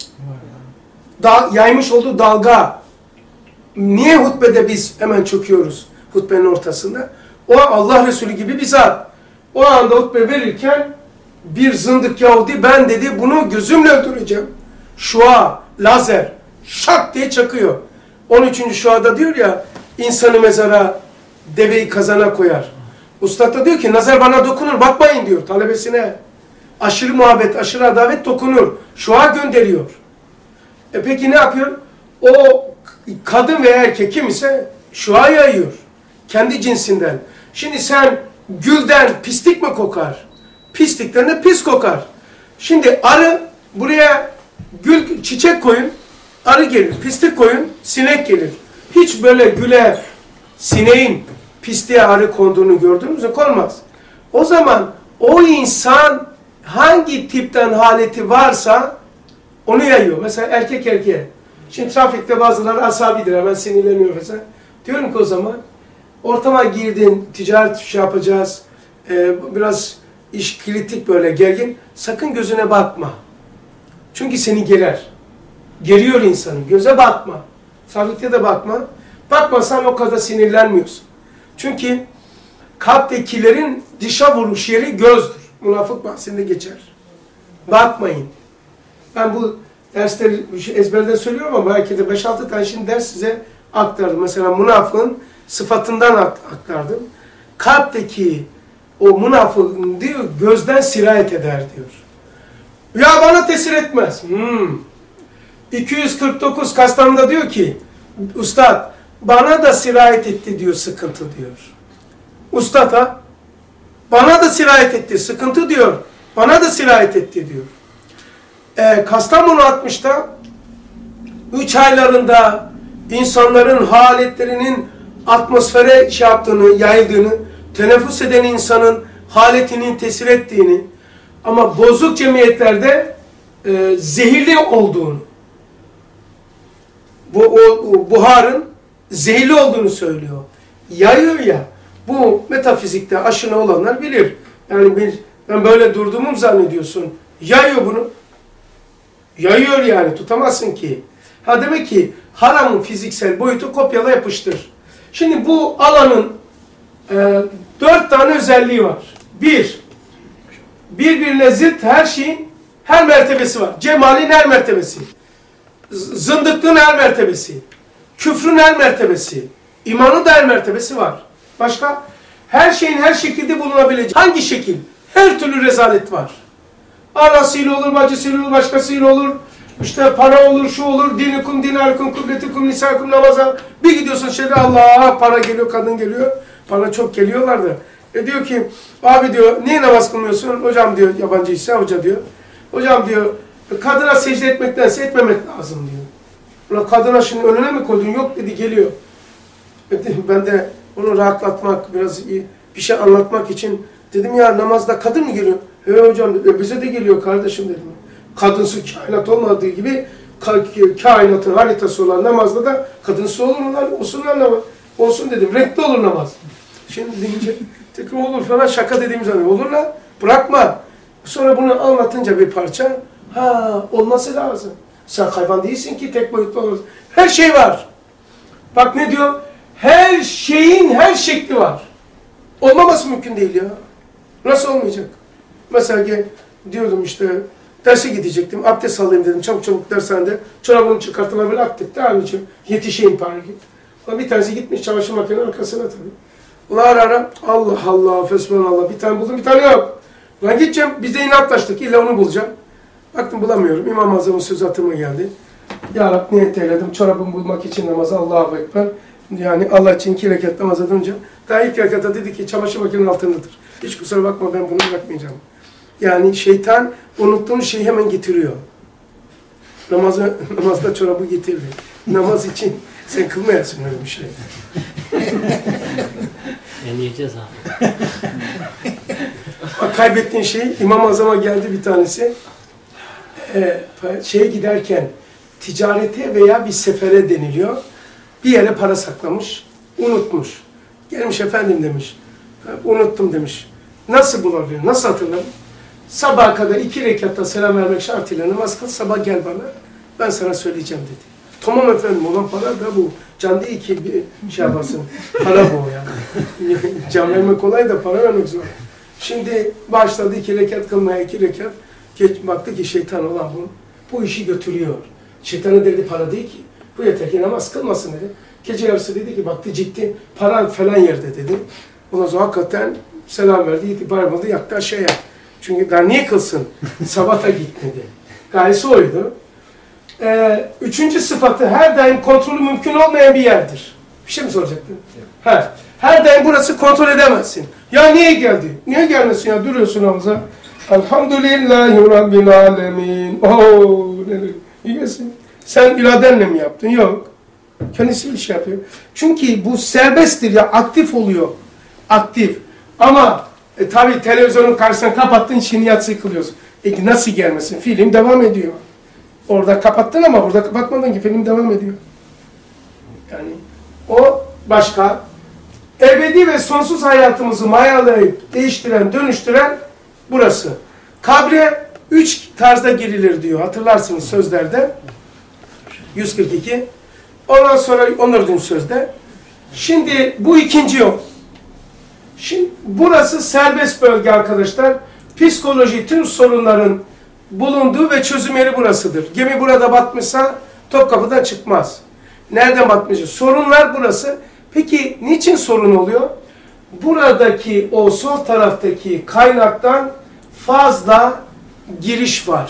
Yaymış olduğu dalga. Niye hutbede biz hemen çöküyoruz hutbenin ortasında? O Allah Resulü gibi bir zat. O anda hutbe verirken bir zındık Yahudi ben dedi bunu gözümle öldüreceğim. Şua, lazer, şak diye çakıyor. 13. şuada diyor ya insanı mezara, deveyi kazana koyar. Ustad da diyor ki nazar bana dokunur bakmayın diyor talebesine. Aşırı muhabbet, aşırı adavet dokunur. Şua gönderiyor. Peki ne yapıyor? O kadın veya erkek kim ise şua yayıyor. Kendi cinsinden. Şimdi sen gülden pislik mi kokar? Pislikten de pis kokar. Şimdi arı buraya gül, çiçek koyun, arı gelir. Pislik koyun, sinek gelir. Hiç böyle güle sineğin pisliğe arı konduğunu gördünüz mü? Konmaz. O zaman o insan hangi tipten haleti varsa onu yayıyor. Mesela erkek erkeğe. Şimdi trafikte bazıları asabidir. Hemen sinirleniyor mesela. Diyorum ki o zaman ortama girdin, ticaret şey yapacağız. Biraz iş kritik böyle gergin. Sakın gözüne bakma. Çünkü seni gerer. Geriyor insanı. Göze bakma. Trafikte de bakma. Bakmasan o kadar sinirlenmiyorsun. Çünkü kalptekilerin dışa vuruş yeri gözdür. Münafık bahsinde geçer. Bakmayın. Ben bu dersleri ezberden söylüyorum ama belki de 5-6 tane şimdi ders size aktardım. Mesela münafığın sıfatından aktardım. Kalpteki o münafığın diyor gözden sirayet eder diyor. Ya bana tesir etmez. 249 Kastamonu'da diyor ki Ustad bana da sirayet etti diyor sıkıntı diyor. Ustad ha bana da sirayet etti sıkıntı diyor. Bana da sirayet etti diyor. Kastamonu 60'ta 3 aylarında insanların haletlerinin atmosfere şey yaptığını, yayıldığını, teneffüs eden insanın haletinin tesir ettiğini ama bozuk cemiyetlerde zehirli olduğunu, o buharın zehirli olduğunu söylüyor. Yayıyor ya, bu metafizikte aşina olanlar bilir. Yani ben böyle durduğumu mu zannediyorsun? Yayıyor bunu. Yayıyor yani, tutamazsın ki. Ha demek ki haramın fiziksel boyutu kopyala yapıştır. Şimdi bu alanın 4 tane özelliği var. Birbirine zıt her şeyin her mertebesi var. Cemalin her mertebesi. Zındıklığın her mertebesi. Küfrün her mertebesi. İmanın da her mertebesi var. Başka? Her şeyin her şekilde bulunabileceği. Hangi şekil? Her türlü rezalet var. Anasıyla olur, bacısıyla olur, başkasıyla olur. İşte para olur, şu olur, dinikum, dinarikum, kıbletikum, nisakum, namaza. Bir gidiyorsun şeyde Allah, para geliyor, kadın geliyor. Para çok geliyorlardı. Diyor ki, abi diyor, niye namaz kılmıyorsun? Hocam diyor, yabancıysa hoca diyor. Hocam diyor, kadına secde etmektense etmemek lazım diyor. Ulan kadına şimdi önüne mi koydun? Yok dedi, geliyor. Ben de onu rahatlatmak, biraz bir şey anlatmak için dedim ya namazda kadın mı geliyor? Hocam bize de geliyor kardeşim dedim. Kadınsı kainat olmadığı gibi kainatın haritası olan namazda da kadınsı olurlar, olsun dedim. Renkli olur namaz. Şimdi deyince tekrar olur falan şaka dediğimiz zaman olur lan bırakma. Sonra bunu anlatınca bir parça olması lazım. Sen hayvan değilsin ki tek boyutlu olursun. Her şey var. Bak ne diyor? Her şeyin her şekli var. Olmaması mümkün değil ya. Nasıl olmayacak? Mesela diyordum işte derse gidecektim. Abdest alayım dedim. Çabuk dershanede. Çorabımı çıkartıma böyle attık. Devam için yetişeyim para git. Bir tanesi gitmiş çamaşır makinenin arkasına tabii. Ulan ara. Allah Allah. Fesbunallah. Bir tane buldum bir tane yok. Ulan gideceğim. Biz de inatlaştık. İlla onu bulacağım. Baktım bulamıyorum. İmam-ı Azam'ın sözü aklıma geldi. Ya Rabbi niyet eyledim. Çorabımı bulmak için namaza Allahu Ekber. Yani Allah için 2 rekat namaz edince daha ilk rekatta dedi ki çamaşır makinenin altındadır. Hiç kusura bakma ben bunu bırakmayacağım. Yani şeytan unuttuğun şeyi hemen getiriyor. Namazda çorabı getirdi. Namaz için sen kılmayasın öyle bir şey. Yiyeceğiz abi. Bak kaybettiğin şey İmam-ı Azam'a geldi bir tanesi. Şeye giderken ticarete veya bir sefere deniliyor. Bir yere para saklamış, unutmuş. Gelmiş efendim demiş. Unuttum demiş. Nasıl bulabilir? Nasıl hatırlarım? Sabaha kadar 2 rekatta selam vermek şartıyla namaz kıl, sabah gel bana, ben sana söyleyeceğim dedi. Tamam efendim, olan para da bu. Can değil ki bir şey yapasın. Para bu yani. Can vermek kolay da para vermek zor. Şimdi başladı 2 rekat kılmaya, 2 rekat. Baktı ki şeytan olan bu işi götürüyor. Şeytanın dedi para değil ki. Bu yeter ki namaz kılmasın dedi. Gece yarısı dedi ki baktı ciddi, para falan yerde dedi. Ondan sonra hakikaten selam verdi, itibar buldu, yaktı aşağıya. Çünkü daha niye kılsın? Sabah da gitmedi. Gayesi oydu. 3. sıfatı her daim kontrolü mümkün olmayan bir yerdir. Bir şey mi soracaktın? Evet. Her daim burası kontrol edemezsin. Ya niye geldi? Niye gelmesin ya? Duruyorsun namaza. Elhamdülillahi Rabbil Alemin. Ooo iyisin. Sen iradenle mi yaptın? Yok. Kendisi bir şey yapıyor. Çünkü bu serbesttir ya, aktif oluyor. Aktif. Ama tabii televizyonun karşısına kapattın, şimdi yatsı kılıyorsun. Nasıl gelmesin? Film devam ediyor. Orada kapattın ama burada kapatmadın ki film devam ediyor. Yani o başka. Ebedi ve sonsuz hayatımızı mayalayıp değiştiren, dönüştüren burası. Kabre 3 tarzda girilir diyor. Hatırlarsınız sözlerde. 142. Ondan sonra 14. sözde. Şimdi bu ikinci yol. Şimdi burası serbest bölge arkadaşlar. Psikoloji tüm sorunların bulunduğu ve çözüm yeri burasıdır. Gemi burada batmışsa Topkapı'dan çıkmaz. Nereden batmış? Sorunlar burası. Peki niçin sorun oluyor? Buradaki o sol taraftaki kaynaktan fazla giriş var.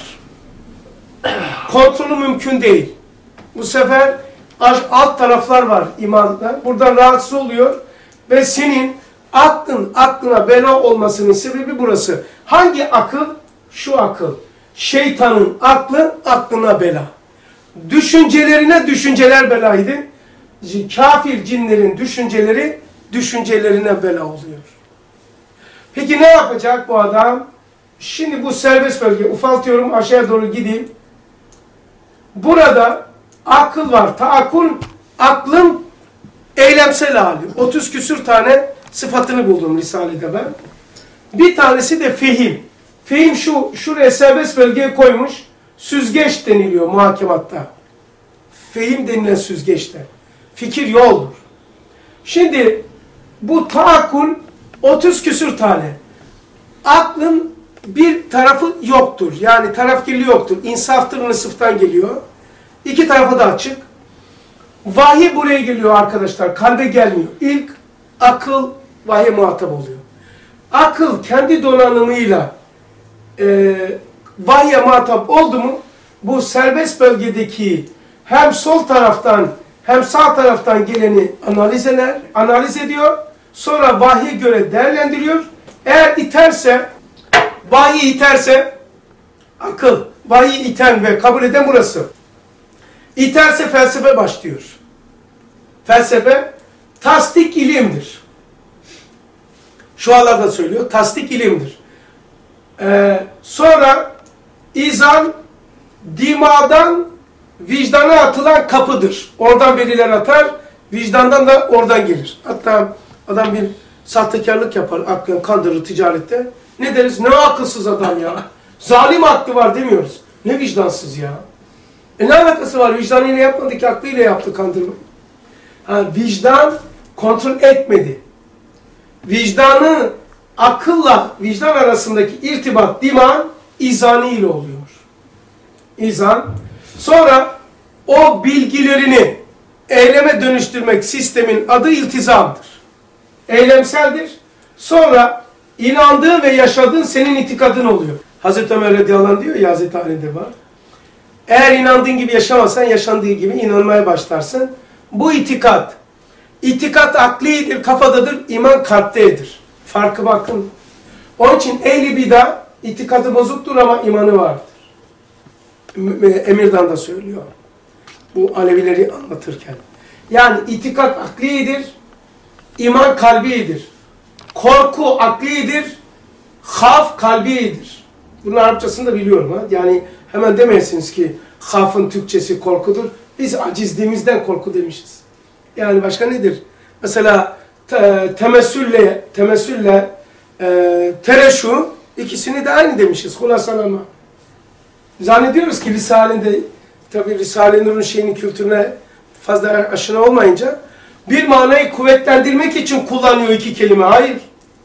Kontrolü mümkün değil. Bu sefer alt taraflar var imanda. Buradan rahatsız oluyor ve senin aklına bela olmasının sebebi burası. Hangi akıl? Şu akıl. Şeytanın aklı aklına bela. Düşüncelerine düşünceler belaydı. Kafir cinlerin düşünceleri düşüncelerine bela oluyor. Peki ne yapacak bu adam? Şimdi bu serbest bölge, ufaltıyorum aşağıya doğru gideyim. Burada akıl var. Taakkul, aklın eylemsel hali. 30 küsür tane sıfatını buldum Risale'de ben. Bir tanesi de fehim. Fehim şuraya serbest bölgeye koymuş. Süzgeç deniliyor muhakematta. Fehim denilen süzgeçte. Fikir yoldur. Şimdi bu taakkul 30 küsür tane. Aklın bir tarafı yoktur. Yani tarafkirliği yoktur. İnsaftır, nısıftan geliyor. 2 tarafı da açık. Vahiy buraya geliyor arkadaşlar. Kalbe gelmiyor. İlk akıl vahye muhatap oluyor. Akıl kendi donanımıyla vahye muhatap oldu mu bu serbest bölgedeki hem sol taraftan hem sağ taraftan geleni analiz ediyor. Sonra vahye göre değerlendiriyor. Eğer iterse, vahyi iterse akıl, vahyi iten ve kabul eden burası. İterse felsefe başlıyor. Felsefe tasdik ilimdir. Şualar da söylüyor. Tasdik ilimdir. Sonra izan dimadan vicdana atılan kapıdır. Oradan birileri atar. Vicdandan da oradan gelir. Hatta adam bir sahtekarlık yapar. Aklını kandırır ticarette. Ne deriz? Ne akılsız adam ya. Zalim aklı var demiyoruz. Ne vicdansız ya. Ne alakası var? Vicdanıyla yapmadı ki aklıyla yaptı kandırmayı. Vicdan kontrol etmedi. Vicdanı akılla vicdan arasındaki irtibat diman izani ile oluyor. İzan. Sonra o bilgilerini eyleme dönüştürmek sistemin adı iltizamdır. Eylemseldir. Sonra inandığın ve yaşadığın senin itikadın oluyor. Hazreti Ömer radıyallahu anh diyor ya, Hazreti Ali'de var. Eğer inandığın gibi yaşamazsan yaşandığı gibi inanmaya başlarsın. Bu itikat. İtikat aklidir, kafadadır, iman kalptedir. Farkı bakın. Onun için ehli bid'a itikadı bozuktur ama imanı vardır. Emirdan da söylüyor. Bu Alevileri anlatırken. Yani itikat aklidir, iman kalbidir. Korku aklidir, haf kalbidir. Bunun Arapçasını da biliyorum. Ha? Yani hemen demeyesiniz ki hafın Türkçesi korkudur. Biz acizliğimizden korku demişiz. Yani başka nedir? Mesela temessülle tereşu ikisini de aynı demişiz. Hulasalama. Zannediyoruz ki Risale'de, tabi Risale-i Nur'un şeyinin kültürüne fazla aşina olmayınca bir manayı kuvvetlendirmek için kullanıyor iki kelime. Hayır.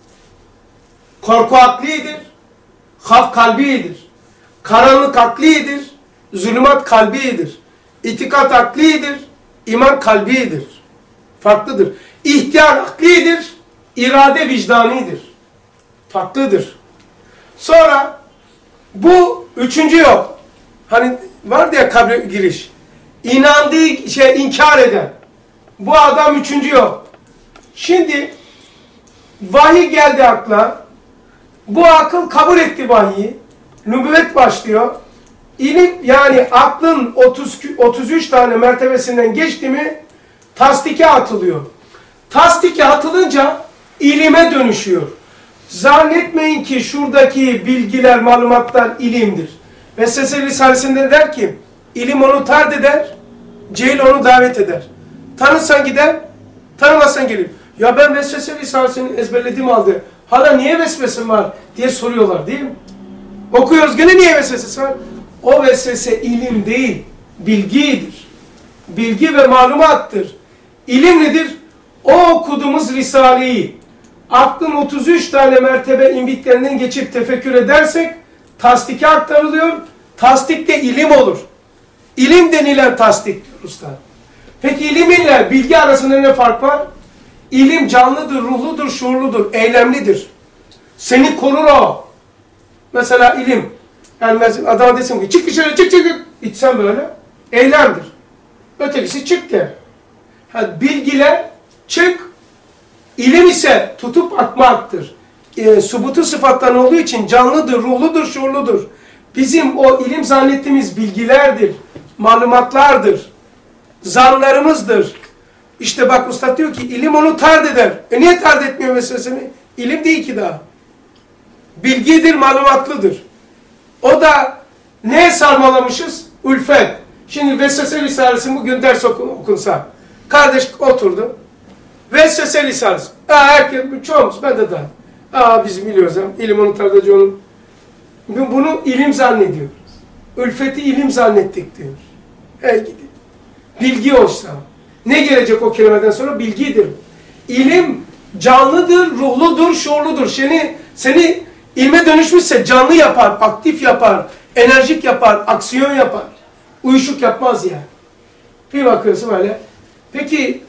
Korku aklidir, haf kalbidir. Karanlık aklidir, zulümat kalbidir. İtikat aklidir, iman kalbidir. Farklıdır. İhtiyar aklidir, irade vicdanidir. Farklıdır. Sonra bu üçüncü yol. Hani vardı ya kabre giriş. İnandığı şey inkar eden. Bu adam üçüncü yol. Şimdi vahiy geldi akla. Bu akıl kabul etti vahiyi. Nübüvvet başlıyor. İlim yani aklın 33 tane mertebesinden geçti mi tasdike atılıyor. Tasdike atılınca ilime dönüşüyor. Zannetmeyin ki şuradaki bilgiler, malumatlar ilimdir. Vesvese Risalesi'nde der ki, ilim onu tard eder, cehil onu davet eder. Tanırsan gider, tanımazsan gelir. Ya ben Vesvese Risalesi'ni ezberlediğim halde hala niye vesvesim var diye soruyorlar değil mi? Okuyoruz gene niye vesvesesi var? O vesvese ilim değil, bilgidir. Bilgi ve malumattır. İlim nedir? O okuduğumuz Risale'yi aklın 33 tane mertebe inbitlerinden geçip tefekkür edersek tasdike aktarılıyor. Tasdik de ilim olur. İlim denilen tasdik diyor usta. Peki ilim ile bilgi arasında ne fark var? İlim canlıdır, ruhludur, şuurludur, eylemlidir. Seni korur o. Mesela ilim. Yani adama desin ki çık dışarı çık çık. İçsen böyle. Eylemdir. Ötekisi çık der. Bilgiler çık. İlim ise tutup atmaktır. Subutu sıfattan olduğu için canlıdır, ruhludur, şuurludur. Bizim o ilim zannettiğimiz bilgilerdir, malumatlardır, zanlarımızdır. İşte bak Üstad diyor ki ilim onu tard eder. Niye tard etmiyor meselesini? İlim değil ki daha. Bilgidir, malumatlıdır. O da neye sarmalamışız? Ülfet. Şimdi Vesvese Risalesi bugün ders okunsa. Kardeş oturdu. Vesvese Risalesi. Herkes, çoğumuz, ben de dahil. Biz biliyoruz. İlim onu tardacı onun. Bunu ilim zannediyoruz. Ülfeti ilim zannettik diyor. Bilgi olsa. Ne gelecek o kelimeden sonra? Bilgidir. İlim canlıdır, ruhludur, şuurludur. Seni ilme dönüşmüşse canlı yapar, aktif yapar, enerjik yapar, aksiyon yapar. Uyuşuk yapmaz yani. Bir bakıyorsun öyle. Peki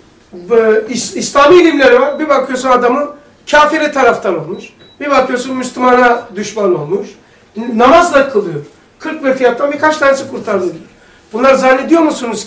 İslami ilimleri var. Bir bakıyorsun adamı kafire taraftar olmuş. Bir bakıyorsun Müslümana düşman olmuş. Namazla kılıyor. 40 vefiyattan birkaç tanesi kurtardı diyor. Bunlar zannediyor musunuz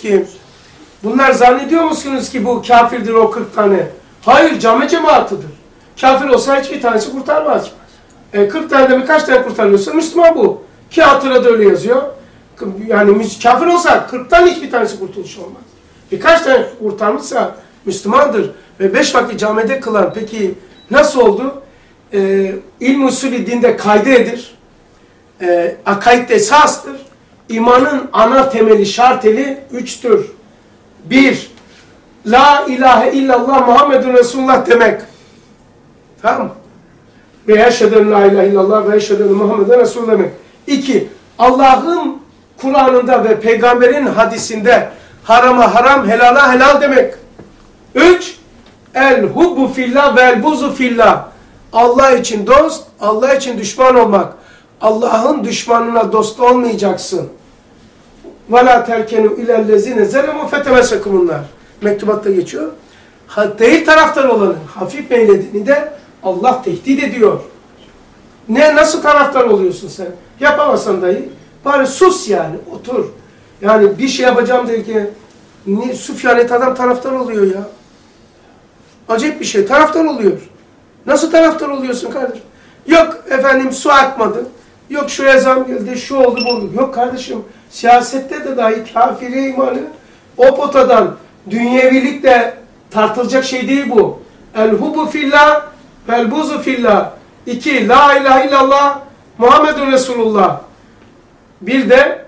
ki bu kafirdir o 40 tane? Hayır, cami cemaatıdır. Kafir olsa hiçbir tanesi kurtarmaz. 40 tanede birkaç tane kurtarıyorsa Müslüman bu. Ki hatırada öyle yazıyor. Yani kafir olsa 40'tan hiçbir tanesi kurtuluş olmaz. Birkaç tane kurtarmışsa Müslümandır. Ve 5 vakit camide kılan. Peki nasıl oldu? İlm usulü dinde kaydedir. Akaidde esastır. İmanın ana temeli, şarteli 3'tür. 1. La ilahe illallah Muhammedun Resulullah demek. Tamam mı? Ve eşheden la ilahe illallah ve eşheden Muhammeden Resulullah demek. 2. Allah'ın Kur'an'ında ve peygamberin hadisinde harama haram, helala helal demek. 3. El hubbu fillah ve el buzu fillah. Allah için dost, Allah için düşman olmak. Allah'ın düşmanına dost olmayacaksın. وَلَا تَرْكَنُوا اِلَى الَّذِينَ زَلَمُوا فَتَمَسَكُمُنَّار. Mektubatta geçiyor. Değil taraftar olanın, hafif meylediğini de Allah tehdit ediyor. Nasıl taraftar oluyorsun sen? Yapamazsan dahi, bari sus yani, otur. Yani bir şey yapacağım derken Süfyanet adam taraftar oluyor ya. Acayip bir şey. Taraftar oluyor. Nasıl taraftar oluyorsun kardeşim? Yok efendim su akmadı. Yok şuraya zam geldi, şu oldu, bu oldu. Yok kardeşim, siyasette de dahi kafiri imanı o potadan, dünyevilikle tartılacak şey değil bu. El-hubu fillah, vel-buzu fillah. 2. La ilahe illallah, Muhammedun Resulullah. Bir de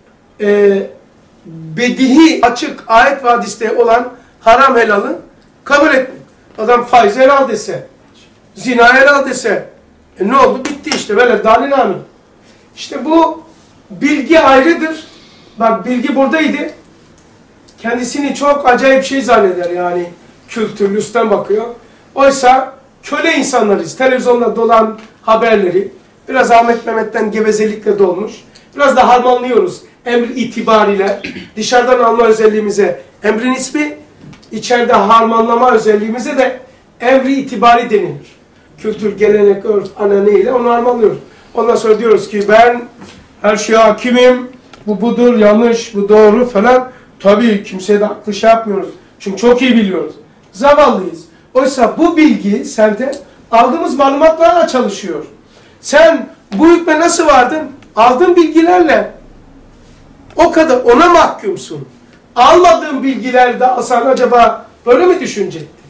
bedihi, açık, ayet ve hadiste olan haram helalı kabul etmek. Adam faiz helal dese, zina helal dese, ne oldu? Bitti işte. Böyle dalil amin. İşte bu bilgi ayrıdır. Bak bilgi buradaydı. Kendisini çok acayip şey zanneder yani. Kültürlü üstten bakıyor. Oysa köle insanlarız. Televizyonda dolan haberleri biraz Ahmet Mehmet'ten gevezelikle dolmuş. Biraz da harmanlıyoruz. Emr itibariyle dışarıdan alma özelliğimize emrin ismi, içeride harmanlama özelliğimize de emri itibari denilir. Kültür, gelenek, örf, ananeyle onu harmanlıyoruz. Ondan sonra diyoruz ki ben her şeye hakimim, bu budur, yanlış, bu doğru falan. Tabii kimseye de aklı şey yapmıyoruz. Çünkü çok iyi biliyoruz. Zavallıyız. Oysa bu bilgi sende aldığımız malumatlarla çalışıyor. Sen bu hükme nasıl vardın? Aldığın bilgilerle. O kadar ona mahkumsun. Almadığın bilgilerde Hasan acaba böyle mi düşünecekti?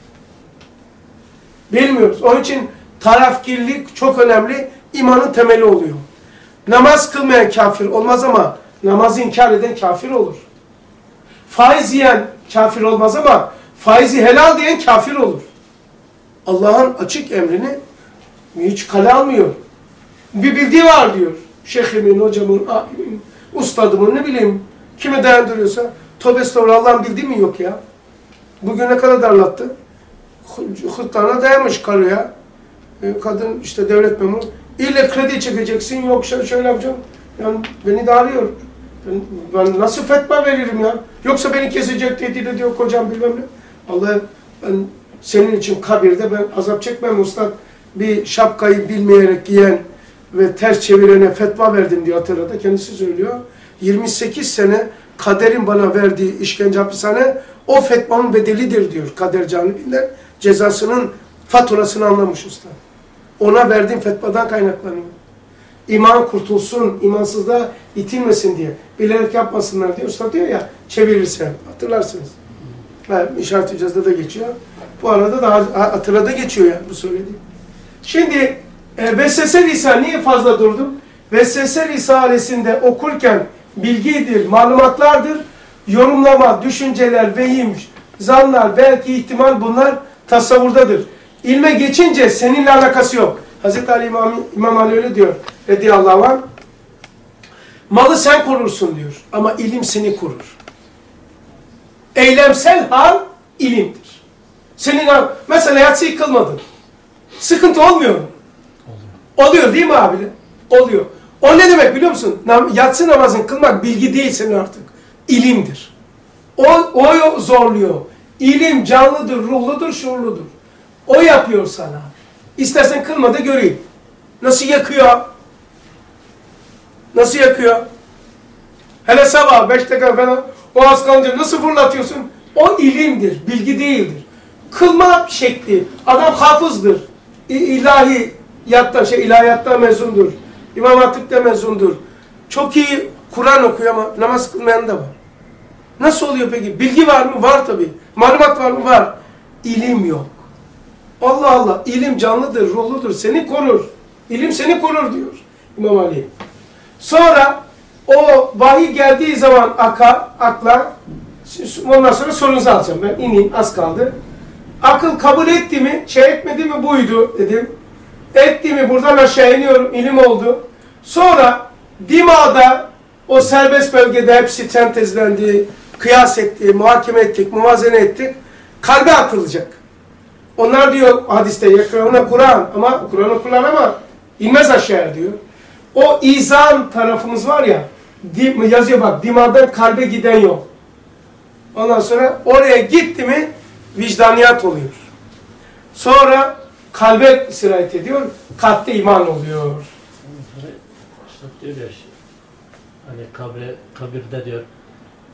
Bilmiyoruz. Onun için tarafgirlik çok önemli. İmanın temeli oluyor. Namaz kılmayan kafir olmaz ama namazı inkar eden kafir olur. Faiz yiyen kafir olmaz ama faizi helal diyen kafir olur. Allah'ın açık emrini hiç kale almıyor. Bir bildiği var diyor. Şeyhimin, hocamın, abimin, ustadımın ne bileyim kime dayandırıyorsa tövbe estağfurullah Allah'ın bildiği mi yok ya? Bugün ne kadar darlattı? Hırtlarına dayamış karıya. Kadın işte devlet memuru. İlle kredi çekeceksin, yok şöyle yapacağım. Yani beni de arıyor. Ben nasıl fetva veririm ya? Yoksa beni kesecek, tehdit ediyor kocam bilmem ne. Vallahi ben senin için kabirde ben azap çekmem ustad. Bir şapkayı bilmeyerek giyen ve ters çevirene fetva verdim diyor hatırladı. Kendisi söylüyor. 28 sene kaderin bana verdiği işkence hapishane o fetvanın bedelidir diyor kader canibinden. Cezasının faturasını anlamış usta. Ona verdiğim fetvadan kaynaklanıyor. İman kurtulsun, imansızlığa itilmesin diye. Bilerek yapmasınlar diye usta diyor ya, çevirirse. Hatırlarsınız. İşaret-i Cez'de de geçiyor. Bu arada da hatırlada geçiyor yani bu söylediğim. Şimdi Vessese Risale niye fazla durdum? Vessese Risalesi'nde okurken bilgidir, malumatlardır, yorumlama, düşünceler, vehim, zanlar, belki ihtimal bunlar tasavvurdadır. İlme geçince seninle alakası yok. Hazreti Ali İmam Ali öyle diyor. Radiyallahu anh. Malı sen korursun diyor. Ama ilim seni korur. Eylemsel hal ilimdir. Senin mesela yatsıyı kılmadın. Sıkıntı olmuyor mu? Oluyor değil mi abi? Oluyor. O ne demek biliyor musun? Yatsı namazını kılmak bilgi değil senin artık. İlimdir. O zorluyor. İlim canlıdır, ruhludur, şuurludur. O yapıyor sana. İstersen kılma da göreyim. Nasıl yakıyor? Nasıl yakıyor? Hele sabah 5 dakika falan o az kalınca nasıl fırlatıyorsun? O ilimdir, bilgi değildir. Kılma şekli. Adam hafızdır. İlahiyatta mezundur. İmam Hatip'te mezundur. Çok iyi Kur'an okuyor ama namaz kılmayan da var. Nasıl oluyor peki? Bilgi var mı? Var tabii. Malumat var mı? Var. İlim yok. Allah Allah. İlim canlıdır, ruhludur. Seni korur. İlim seni korur diyor İmam Ali. Sonra o vahiy geldiği zaman akla ondan sonra sorunuzu alacağım. Ben ineyim. Az kaldı. Akıl kabul etti mi? Şey etmedi mi? Buydu dedim. Etti mi? Buradan aşağı iniyorum. İlim oldu. Sonra dimağda o serbest bölgede hepsi sentezlendi, kıyas etti, muhakeme ettik, muvazene ettik. Kalbe atılacak. Onlar diyor hadiste yakına Kur'an ama Kur'an okurlar ama inmez aşağıya diyor. O izan tarafımız var ya yazıyor bak dimağdan kalbe giden yol. Ondan sonra oraya gitti mi vicdaniyat oluyor. Sonra kalbe sirayet ediyor. Kalpte iman oluyor. İşte diyor ya hani kabirde diyor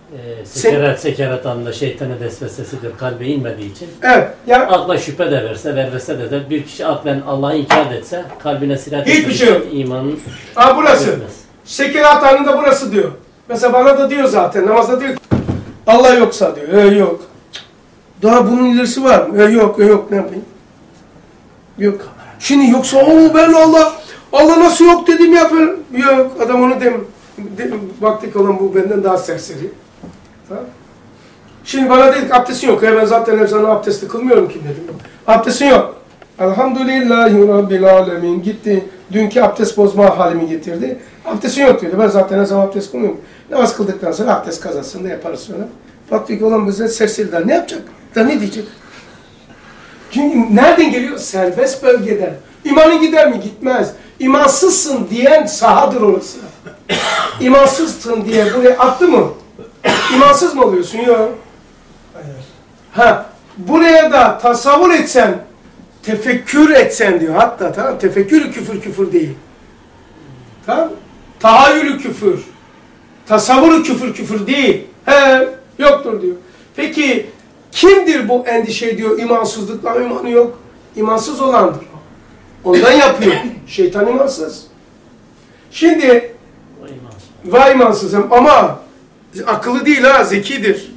Sekerat anında şeytanın vesvesesidir, kalbe inmediği için. Evet. Yani Akla şüphe de verse de bir kişi aklen Allah'ı inkar etse kalbine sirat Hiçbir şey yok. imanın burası. görmez. Sekerat anında burası diyor. Mesela bana da diyor zaten. Namazda diyor ki Allah yoksa diyor. Yok. Daha bunun ilerisi var mı? Yok. Ne yapayım? Yok. Şimdi yoksa ben Allah nasıl yok dedim ya falan. Yok. Adam onu baktık olan bu benden daha serseri. Tamam. Şimdi bana dedi ki abdestin yok. Ben zaten hep sana abdesti kılmıyorum ki dedim. Abdestin yok. Elhamdülillahi Rabbil Alemin. Gitti. Dünkü abdest bozma halimi getirdi. Abdestin yok dedi. Ben zaten her zaman abdest kılmıyorum. Namaz kıldıktan sonra abdest kazasını da yaparız sonra. Baktık olan bize serseriden ne yapacak? Da ne diyecek? Çünkü nereden geliyor? Serbest bölgeden. İmanın gider mi? Gitmez. İmansızsın diyen sahadır orası. İmansızsın diye buraya attı mı? İmansız mı oluyorsun? Yok. Buraya da tasavvur etsen, tefekkür etsen diyor. Hatta tamam, tefekkür küfür değil. Tamam? Tahayyülü küfür. Tasavvuru küfür değil. Yoktur diyor. Peki kimdir bu endişe diyor? İmansızlıkla imanı yok. İmansız olandır. Ondan yapıyor. Şeytan imansız. Şimdi vay imansız ama akıllı değil zekidir.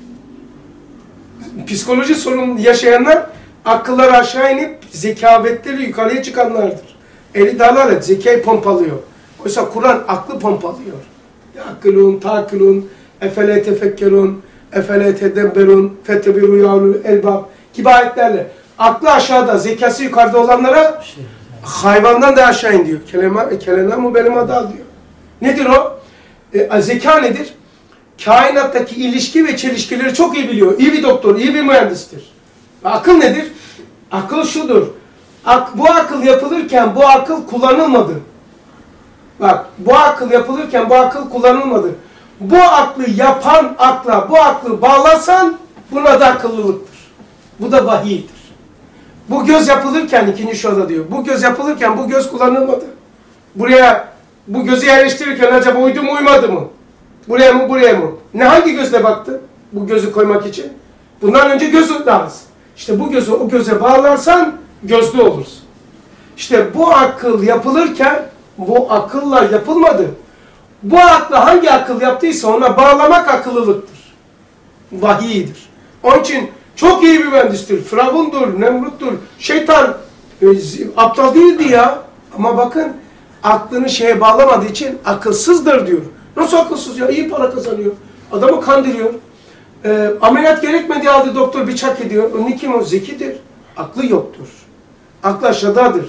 Psikoloji sorunu yaşayanlar akılları aşağı inip zekavetleri yukarıya çıkanlardır. Eli dalalet, zekayı pompalıyor. Oysa Kur'an aklı pompalıyor. Yakılun, takılun, efele tefekkerun, efele tedebberun, fetebiru yavlu elbab gibi ayetlerle. Aklı aşağıda, zekası yukarıda olanlara hayvandan da aşağı in diyor. Kelenamu benim adal diyor. Nedir o? Zeka nedir? Kainattaki ilişki ve çelişkileri çok iyi biliyor. İyi bir doktor, iyi bir mühendistir. Akıl nedir? Akıl şudur. Bu akıl yapılırken bu akıl kullanılmadı. Bak, bu akıl yapılırken bu akıl kullanılmadı. Bu aklı yapan akla bu aklı bağlarsan buna da akıllılıktır. Bu da vahiydir. Bu göz yapılırken ikinci şurada diyor. Bu göz yapılırken bu göz kullanılmadı. Buraya bu gözü yerleştirirken acaba uydu mu uymadı mı? Buraya mı buraya mı? Hangi gözle baktı? Bu gözü koymak için. Bundan önce gözü lazım. İşte bu gözü o göze bağlarsan gözlü olursun. İşte bu akıl yapılırken bu akılla yapılmadı. Bu akla hangi akıl yaptıysa ona bağlamak akıllılıktır. Vahiydir. Onun için çok iyi bir mühendistir. Firavundur, Nemrut'tur. Şeytan aptal değildi ya. Ama bakın aklını şeye bağlamadığı için akılsızdır diyor. Nasıl akılsız ya? İyi para kazanıyor. Adamı kandırıyor. Ameliyat gerekmediği halde doktor bıçak ediyor. Onun kim o? Zekidir. Aklı yoktur. Aklı aşağıdadır.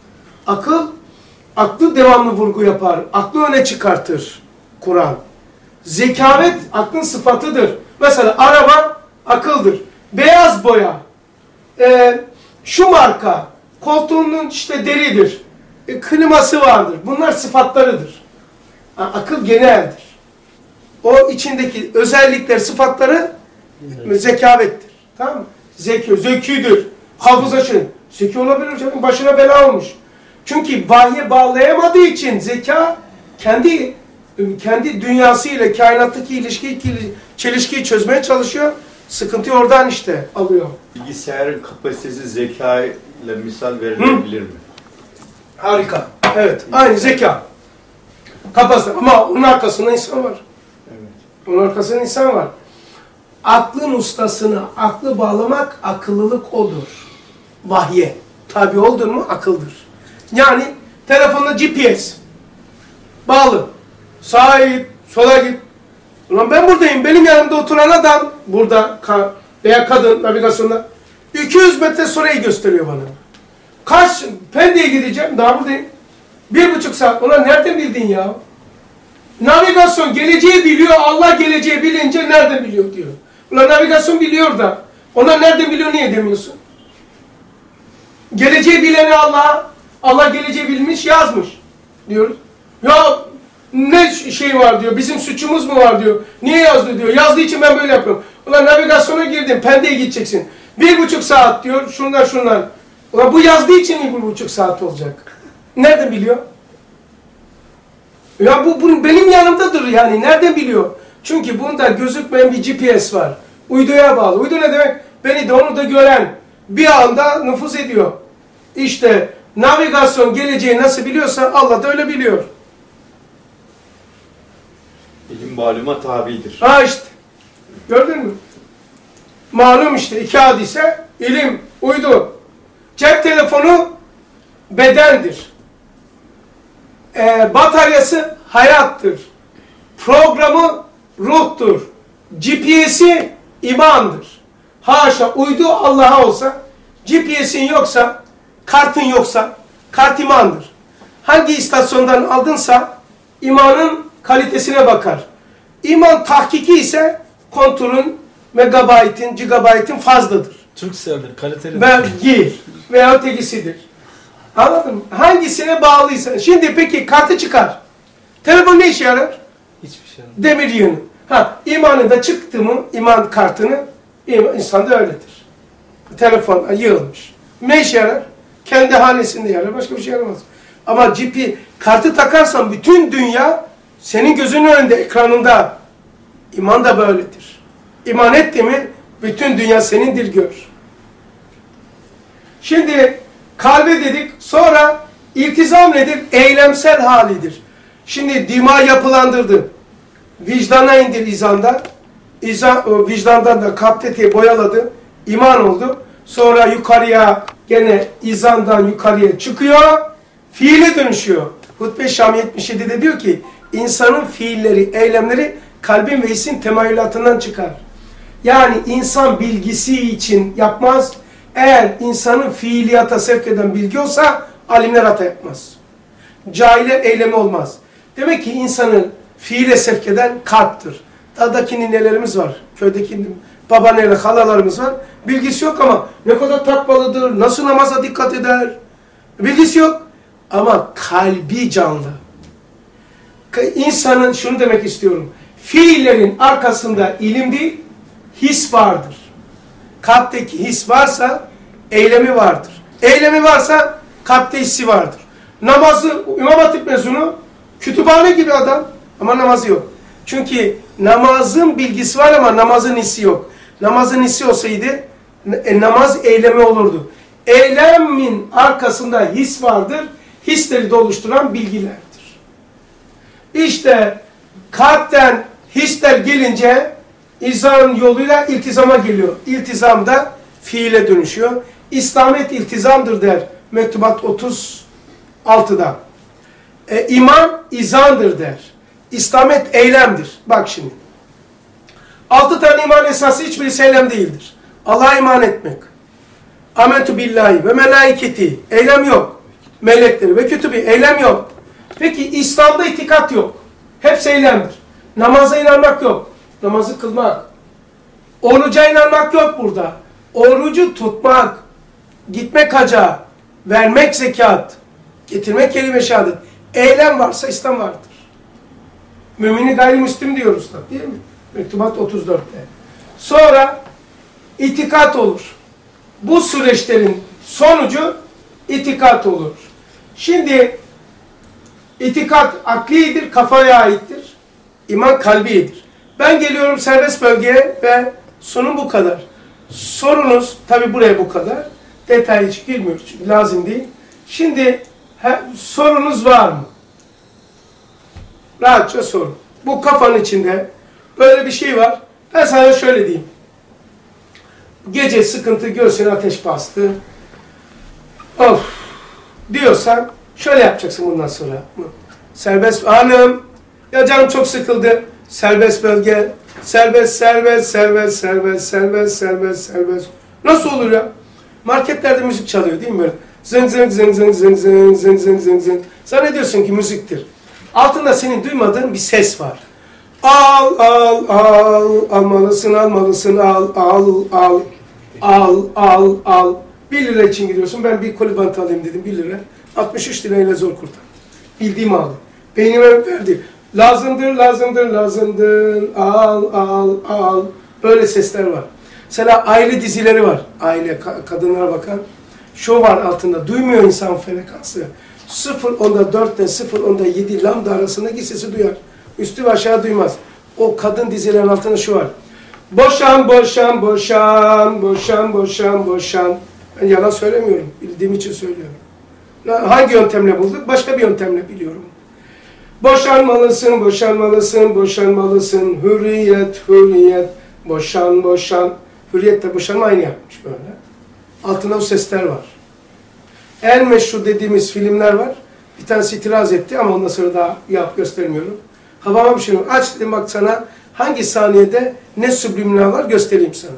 Aklı devamlı vurgu yapar. Aklı öne çıkartır Kur'an. Zekavet aklın sıfatıdır. Mesela araba akıldır. Beyaz boya. Şu marka. Koltuğunun işte deridir. Kliması vardır. Bunlar sıfatlarıdır. Akıl geneldir. O içindeki özellikler, sıfatları zekavettir. Tamam mı? Zekidir. Hafızası. Zeki olabilir canım. Başına bela olmuş. Çünkü vahye bağlayamadığı için zeka kendi dünyasıyla kainattaki çelişkiyi çözmeye çalışıyor. Sıkıntıyı oradan işte alıyor. Bilgisayarın kapasitesi zeka ile misal verilebilir mi? Harika. Evet. Aynı zeka. Kapasite. Ama onun arkasında insan var. Evet. Onun arkasında insan var. Aklın ustasına aklı bağlamak akıllılık odur. Vahye. Tabi oldun mu akıldır. Yani telefonda GPS. Bağlı. Sağa git, sola git. Ulan ben buradayım. Benim yanımda oturan adam burada veya kadın navigasyonda 200 metre sonrayı gösteriyor bana. Kaç Pendik'e gideceğim? Daha buradayım. 1,5 saat. Ulan nereden bildin ya? Navigasyon geleceği biliyor. Allah geleceği bilince nereden biliyor diyor. Ulan navigasyon biliyor da. Ona nereden biliyor niye demiyorsun? Geleceği bileni Allah geleceği bilmiş yazmış diyoruz. Ya ne şey var diyor. Bizim suçumuz mu var diyor. Niye yazdı diyor. Yazdığı için ben böyle yapıyorum. Ulan navigasyona girdim. Pendik'e gideceksin. 1,5 saat diyor. Şundan. Ulan bu yazdığı için mi 1,5 saat olacak? Nereden biliyor? Ya bu benim yanımdadır yani. Nereden biliyor? Çünkü bunda gözükmeyen bir GPS var. Uyduya bağlı. Uydu ne demek? Beni de onu da gören bir anda nüfuz ediyor. İşte navigasyon geleceği nasıl biliyorsa Allah da öyle biliyor. İlim maluma tabidir. Ha işte. Gördün mü? Malum işte 2 hadise ilim, uydu. Cep telefonu bedendir. Bataryası hayattır. Programı ruhtur. GPS'i imandır. Haşa uydu Allah'a olsa, GPS'in yoksa, kartın yoksa, kart imandır. Hangi istasyondan aldınsa imanın kalitesine bakar. İman tahkiki ise kontrolün, megabaytın, gigabaytın fazladır. Turkcell'dir, kaliteli. Ve gir veya ötekisidir. Anladın mı? Hangisine bağlıysa. Şimdi peki kartı çıkar. Telefon ne işe yarar? Hiçbir şey yok. Demir yığını. Ha, imanı da çıktı mı, iman kartını, insan da öyledir. Telefon yığılmış. Ne işe yarar? Kendi hanesinde yarar, başka bir şey yaramaz. Ama GP kartı takarsan bütün dünya senin gözünün önünde, ekranında. İman da böyledir. İman etti mi, bütün dünya senindir gör. Şimdi kalbe dedik, sonra iltizam nedir? Eylemsel halidir. Şimdi dima yapılandırdı. Vicdana indir izanda. Vicdandan da kalpteki boyaladı. İman oldu. Sonra yukarıya gene izandan yukarıya çıkıyor. Fiile dönüşüyor. Hutbe-i Şam 77'de diyor ki insanın fiilleri, eylemleri kalbin ve hissin temayülatından çıkar. Yani insan bilgisi için yapmaz. Eğer insanın fiiliyata sevk eden bilgi olsa alimler hata yapmaz. Cahiller eylemi olmaz. Demek ki insanı fiile sevk eden kalptir. Dağdaki ninelerimiz var. Köydeki babaanneyle halalarımız var. Bilgisi yok ama ne kadar takvalıdır, nasıl namaza dikkat eder. Bilgisi yok ama kalbi canlı. İnsanın şunu demek istiyorum. Fiillerin arkasında ilim değil, his vardır. Kalpteki his varsa eylemi vardır. Eylemi varsa kalpte hissi vardır. Namazı İmam Hatip mezunu kütüphane gibi adam ama namazı yok. Çünkü namazın bilgisi var ama namazın hissi yok. Namazın hissi olsaydı namaz eylemi olurdu. Eylemin arkasında his vardır. Hisleri de oluşturan bilgilerdir. İşte kalpten hisler gelince izan yoluyla iltizama geliyor. İltizam da fiile dönüşüyor. İslamiyet iltizamdır der Mektubat 36'da. İman izandır der. İslamiyet eylemdir. Bak şimdi. 6 tane iman esası hiçbirisi eylem değildir. Allah'a iman etmek. Amentu billahi ve melaiketi. Eylem yok. Melekleri ve kütübü. Eylem yok. Peki İslam'da itikat yok. Hepsi eylemdir. Namaza inanmak yok. Namazı kılmak. Oruca inanmak yok burada. Orucu tutmak, gitmek hacca, vermek zekat, getirmek kelime şehadet. Eylem varsa İslam vardır. Mümini gayrimüslim diyoruz da, değil mi? Mektubat 34'te. Sonra itikat olur. Bu süreçlerin sonucu itikat olur. Şimdi itikat aklidir, kafaya aittir. İman kalbidir. Ben geliyorum serbest bölgeye ve sunum bu kadar. Sorunuz, tabi buraya bu kadar. Detaya hiç girmiyoruz çünkü lazım değil. Şimdi sorunuz var mı? Rahatça sorun. Bu kafanın içinde böyle bir şey var. Ben sana şöyle diyeyim. Gece sıkıntı, göğsüne ateş bastı. Of diyorsan şöyle yapacaksın bundan sonra. Serbest hanım. Ya canım çok sıkıldı. Serbest bölge. Serbest, serbest, serbest, serbest, serbest, serbest, serbest. Nasıl olur ya? Marketlerde müzik çalıyor değil mi böyle? Zıng zıng zıng zıng zıng zıng zıng zıng zıng zıng. Zannediyorsun ki müziktir. Altında senin duymadığın bir ses var. Al, al, al, almalısın, almalısın, al, al, al, al, al, al. 1 lira için gidiyorsun. Ben bir koli bantı alayım dedim 1 lira. 63 lirayla zor kurtardım. Bildiğimi aldım. Beynime verdi. Lazımdır, lazımdır, lazımdır. Al, al, al. Böyle sesler var. Mesela aile dizileri var. Aile, kadınlara bakan. Şu var altında. Duymuyor insan frekansı. 0.4 ile 0.7 lambda arasındaki sesi duyar. Üstü ve aşağı duymaz. o kadın dizilerin altında şu var. Boşan, boşan, boşan, boşan, boşan, boşan. Ben yalan söylemiyorum. Bildiğim için söylüyorum. Hangi yöntemle bulduk? Başka bir yöntemle biliyorum. Boşanmalısın, boşanmalısın, boşanmalısın. Hürriyet, hürriyet. Boşan, boşan. Hürriyetle boşanma aynı yapmış böyle. Altında o sesler var. En meşhur dediğimiz filmler var. Bir tanesi itiraz etti ama ondan sonra daha göstermiyorum. Havama bir şey var. Aç dedim bak sana hangi saniyede ne subliminal var göstereyim sana.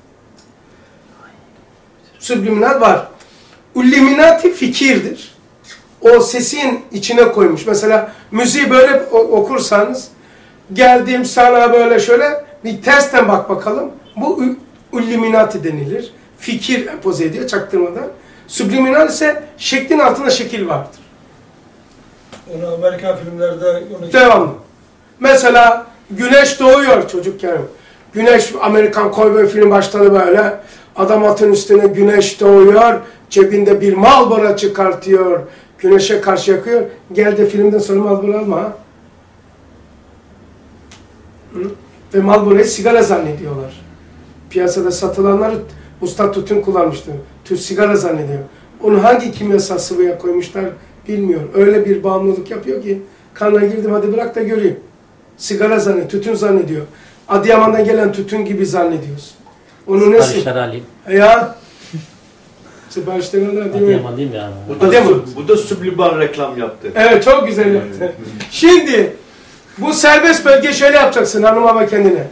Subliminal var. Ulliminati fikirdir. O sesin içine koymuş. Mesela müziği böyle okursanız geldim sana böyle şöyle bir tersten bak bakalım. Bu ulliminati denilir. Fikir empoze ediyor çaktırmadan. Subliminal ise şeklin altında şekil vardır. Onu Amerikan filmlerde... Devamlı. Mesela güneş doğuyor çocukken. Güneş, Amerikan Cowboy film başladı böyle. Adam atın üstüne güneş doğuyor. Cebinde bir Marlboro çıkartıyor. Güneşe karşı yakıyor. Gel de filmden sonra Marlboro alma ha. Ve Marlboro'yu sigara zannediyorlar. Piyasada satılanları usta tütün kullanmıştı. Sigara zannediyor. Onu hangi kimyasal sıvıya koymuşlar bilmiyorum. Öyle bir bağımlılık yapıyor ki kanına girdim hadi bırak da göreyim. Sigara zannediyor, tütün zannediyor. Adıyaman'dan gelen tütün gibi zannediyorsun. Onun nesi? Siparişleri alayım. Ya. Siparişleri alayım. Adıyaman değil mi yani? Bu da subliminal reklam yaptı. Evet çok güzel yaptı. Şimdi bu serbest bölge şöyle yapacaksın hanıma bak kendine.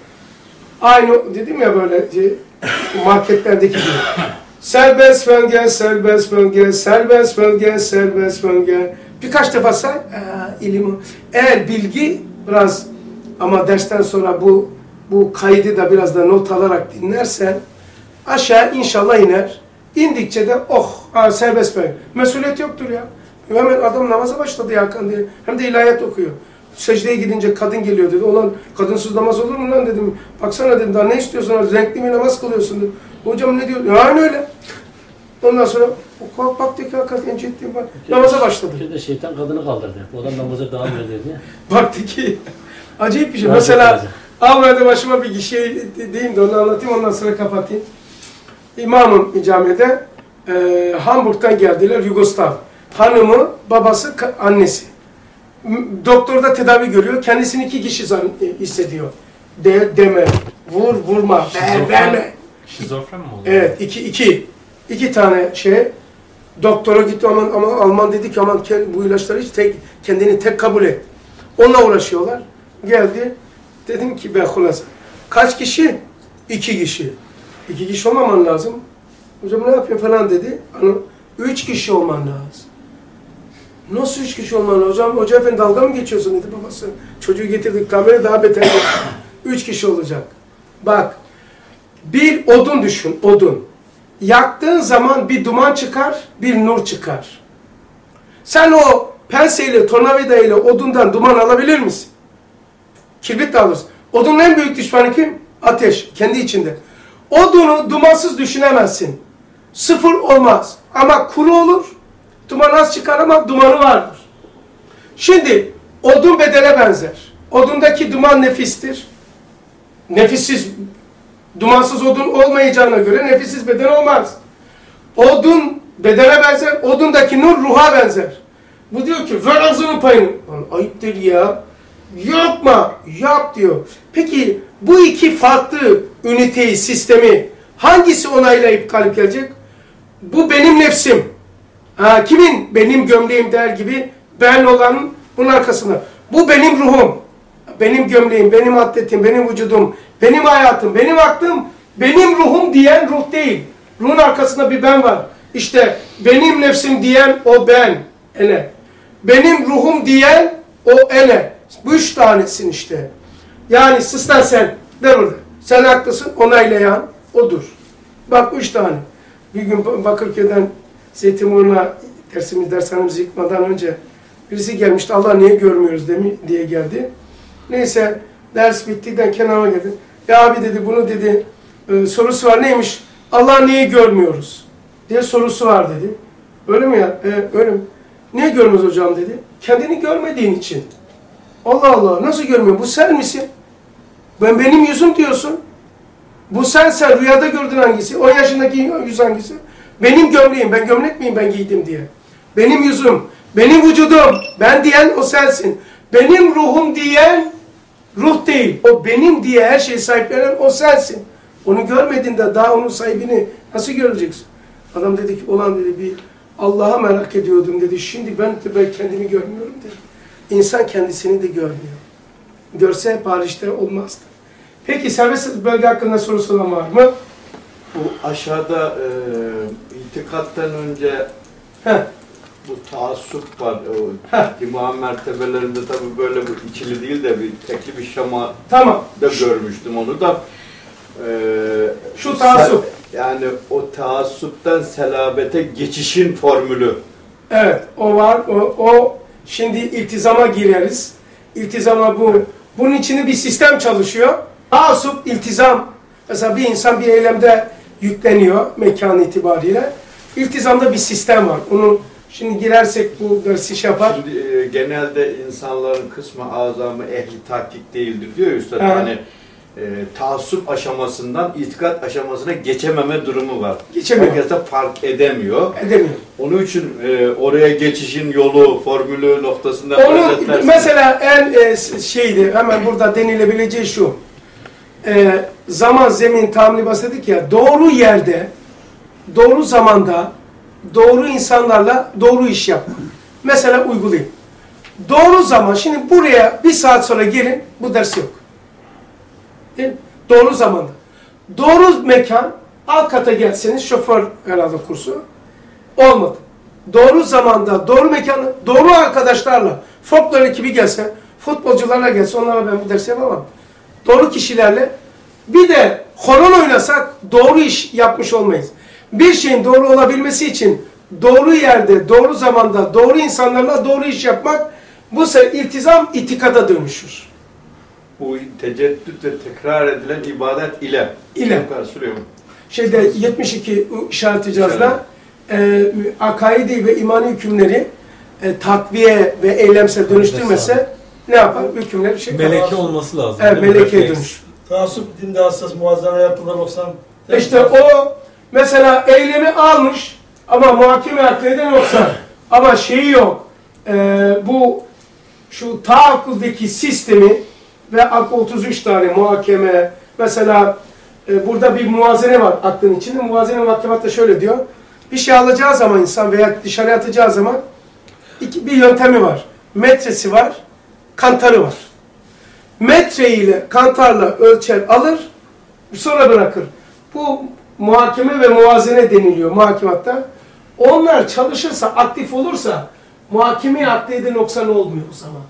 Aynı dedim ya böyle marketlerdeki gibi. Serbest bölge, serbest bölge, serbest bölge, serbest bölge. Birkaç defa say. İlim. Eğer bilgi biraz ama dersten sonra bu kaydı da biraz da not alarak dinlersen aşağı inşallah iner. İndikçe de serbest bölge. Mesuliyet yoktur ya. Hemen adam namaza başladı ya diye. Hem de ilahiyat okuyor. Secdeye gidince kadın geliyor dedi. Ulan kadınsız namaz olur mu lan dedim. Baksana dedim daha ne istiyorsun? Renkli bir namaz kılıyorsun dedim. Hocam ne diyor? Yani öyle. Ondan sonra baktı ki hakikaten ciddi bak. Namaza başladı. Şurada şeytan kadını kaldırdı. O adam namaza devam ediyor diye. Baktı ki acayip bir şey. Mesela Almanya'da başıma bir şey diyeyim de onu anlatayım ondan sonra kapatayım. İmamım bir camide Hamburg'dan geldiler Yugoslav. Hanımı, babası, annesi. Doktorda tedavi görüyor. Kendisini 2 kişi hissediyor. Deme, vurma, verme. Şizofren mi oldu? Evet, iki tane şey. Doktora gitti ama Alman dedi ki aman bu ilaçları hiç kendini tek kabul et. Onunla uğraşıyorlar. Geldi. Dedim ki ben hulasa. Kaç kişi? 2 kişi. 2 kişi olmaman lazım. Hocam ne yapıyor falan dedi. 3 kişi olman lazım. Nasıl 3 kişi olman lazım? Hoca efendi dalga mı geçiyorsun dedi babası. Çocuğu getirdik kamera daha beter. 3 kişi olacak. Bak. Bir odun düşün. Odun. Yaktığın zaman bir duman çıkar, bir nur çıkar. Sen o penseyle, tornavida ile odundan duman alabilir misin? Kibrit de alırsın. Odunun en büyük düşmanı kim? Ateş. Kendi içinde. Odunu dumansız düşünemezsin. Sıfır olmaz. Ama kuru olur. Duman az çıkar ama dumanı vardır. Şimdi odun bedene benzer. Odundaki duman nefistir. Nefissiz, dumansız odun olmayacağına göre nefessiz beden olmaz. Odun bedene benzer, odundaki nur ruha benzer. Bu diyor ki ver ağzının payını. Ayıptır ya. Yapma, yap diyor. Peki bu iki farklı üniteyi, sistemi hangisi onaylayıp galip gelecek? Bu benim nefsim. Kimin? Benim gömleğim der gibi ben olanın bunun arkasında. Bu benim ruhum. Benim gömleğim, benim atletim, benim vücudum, benim hayatım, benim aklım, benim ruhum diyen ruh değil. Ruhun arkasında bir ben var. İşte benim nefsim diyen o ben, ene. Benim ruhum diyen o ene. Bu 3 tanesin işte. Yani sıslan sen, de burada. Sen haklısın, onaylayan odur. Bak 3 tane. Bir gün Bakırköy'den Zeytinburnu'na dershanemizi yıkmadan önce birisi gelmişti. Allah niye görmüyoruz diye geldi. Neyse ders bittikten kenara geldi. Ya abi dedi bunu dedi sorusu var neymiş? Allah niye görmüyoruz? Diye sorusu var dedi. Öyle mi ya? Öyle mi? Niye görmüyoruz hocam dedi. Kendini görmediğin için. Allah Allah nasıl görmüyor? Bu sen misin? Benim yüzüm diyorsun. Bu sen rüyada gördün hangisi? 10 yaşındaki yüz hangisi? Benim gömleğim, ben gömlek miyim ben giydim diye. Benim yüzüm, benim vücudum, ben diyen o sensin. Benim ruhum diyen ruh değil. O benim diye her şeyi sahiplenen o sensin. Onu görmediğinde daha onun sahibini nasıl göreceksin? Adam dedi ki, olan dedi bir Allah'a merak ediyordum dedi. Şimdi ben kendimi görmüyorum dedi. İnsan kendisini de görmüyor. Görse Paris'te olmazdı. Peki serbest bölge hakkında sorusu olan var mı? Bu aşağıda itikattan önce bu taassup var. O imam mertebelerinde tabii böyle bu ikili değil de bir tekli bir şema Tamam. da görmüştüm onu da. Şu taassup. Yani o taassuptan selabete geçişin formülü. Evet, o var. O şimdi iltizama gireriz. İltizama bunun içinde bir sistem çalışıyor. Taassup, iltizam. Mesela bir insan bir eylemde yükleniyor mekan itibariyle. İltizamda bir sistem var. Onu şimdi girersek bu dersi şey yapar. Şimdi genelde insanların kısmı azamı ehli tahkik değildir diyor Üstad. Evet. Hani taassup aşamasından itikat aşamasına geçememe durumu var. Geçemiyor. Herkes de fark edemiyor. Edemiyor. Onun için oraya geçişin yolu, formülü noktasında Onu özetlersiniz. mesela en şeydi, hemen burada denilebileceği şu. Zaman, zemin, tahammülü bahsettik ya, doğru yerde, doğru zamanda, doğru insanlarla doğru iş yapmak. Mesela uygulayayım. Doğru zaman, şimdi buraya bir saat sonra gelin, bu ders yok. Değil mi? Doğru zamanda. Doğru mekan, alt kata gelseniz, şoför herhalde kursu, olmadı. Doğru zamanda, doğru mekanı, doğru arkadaşlarla, folklor ekibi gelse, futbolcularla gelse, onlara ben bu dersi yapamam. Doğru kişilerle, bir de horon oynasak doğru iş yapmış olmayız. Bir şeyin doğru olabilmesi için doğru yerde, doğru zamanda, doğru insanlarla doğru iş yapmak, bu sefer iltizam itikada dönüşür. Bu teceddüt ve tekrar edilen ibadet ile. Sürüyor mu? Şeyde 72 işaret-i cazda akaidi ve imani hükümleri takviye ve eylemsel dönüştürmese ne yapar? Hükümler bir şey kalır. Meleke olması lazım. Evet, melekeye dönüş. Taassup dinde hassas, muazzana yapılar 90. İşte o mesela eylemi almış ama muhakeme akleden yoksa ama şeyi yok. Bu şu taakkuldeki sistemi ve 33 tane muhakeme mesela burada bir muvazene var aklın içinde. Muvazene muhakematta şöyle diyor. Bir şey alacağı zaman insan veya dışarı atacağı zaman bir yöntemi var. Metresi var, kantarı var. Metre ile kantarla ölçer alır, sonra bırakır. Bu muhakeme ve muvazene deniliyor muhakematta. Onlar çalışırsa, aktif olursa muhakeme akliyede noksan olmuyor o zaman.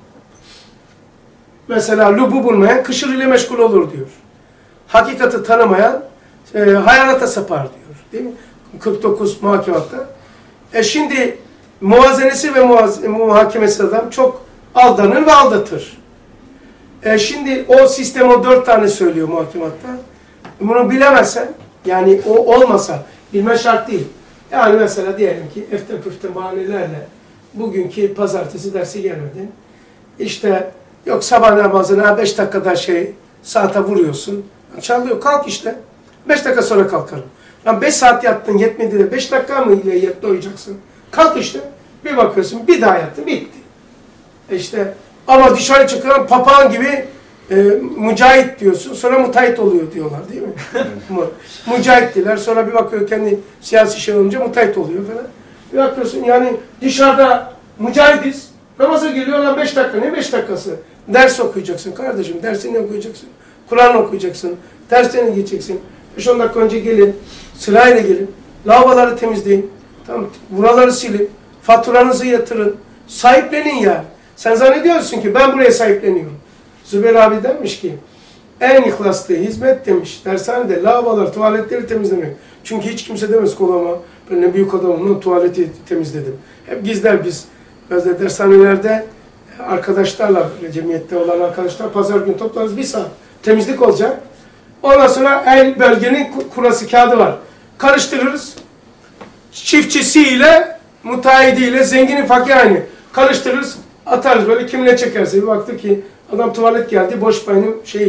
Mesela lübbu bulmayan kışır ile meşgul olur diyor. Hakikati tanımayan hayalata sapar diyor. Değil mi? 49 muhakematta. Şimdi muvazenesi ve muhakemesi adam çok aldanır ve aldatır. Şimdi o sistem o 4 tane söylüyor muhakematta. Bunu bilemezsen, yani o olmasa, bilme şart değil. Yani mesela diyelim ki eften püften bahanelerle bugünkü pazartesi dersi gelmedin. İşte yok sabah namazına 5 dakikada saate vuruyorsun. Çalıyor, kalk işte. 5 dakika sonra kalkarım. Lan 5 saat yattın, yetmedi de 5 dakika mı ile doyacaksın? Kalk işte. Bir bakıyorsun, bir daha yattın, bitti. İşte ama dışarı çıkan papağan gibi mücahit diyorsun, sonra mutahit oluyor diyorlar değil mi? Mücahit diler, sonra bir bakıyor kendi siyasi şey olunca mutahit oluyor falan. Bir bakıyorsun yani dışarıda mücahitiz, namaza geliyor lan 5 dakika, ne 5 dakikası? Ders okuyacaksın kardeşim, dersini okuyacaksın, Kur'an okuyacaksın, derslerini geçeceksin. 5-10 dakika önce gelin, sırayla gelin, lavaboları temizleyin, tamam, buraları silin, faturanızı yatırın, sahiplenin ya. Sen zannediyorsun ki ben buraya sahipleniyorum. Zübeyir abi demiş ki, en ihlaslı hizmet demiş, dershanede lavabolar, tuvaletleri temizlemek. Çünkü hiç kimse demez kolama, ben ne büyük adamım, tuvaleti temizledim. Hep gizler biz. Bazı dershanelerde arkadaşlarla, cemiyette olan arkadaşlar, pazar günü toplarız, 1 saat temizlik olacak. Ondan sonra el bölgenin kurası kağıdı var. Karıştırırız. Çiftçisiyle, müteahhidiyle, zenginin fakir aynı. Karıştırırız, atarız böyle, kimle çekerse. Bir baktık ki adam tuvalet geldi, boş payının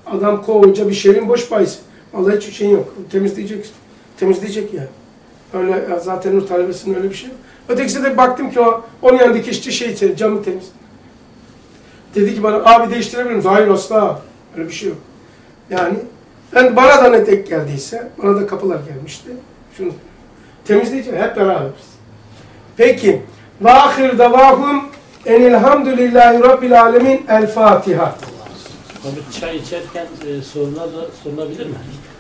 Adam koyunca bir şeyin boş bahis. Vallahi hiçbir şeyin yok. Temizleyecek. Temizleyecek yani. Öyle zaten nur talebesinin öyle bir şey yok. Ötekisi de baktım ki onun yanındaki işçi camı temiz. Dedi ki bana abi değiştirebilir misin? Hayır asla. Öyle bir şey yok. Yani bana da ne denk geldiyse, bana da kapılar gelmişti. Şunu temizleyeceğim. Hep beraberiz. Peki. Ve ahir davahum enilhamdülillahi rabbil alemin. El Fatiha. Abi çay içerken sorular da sorulabilir mi?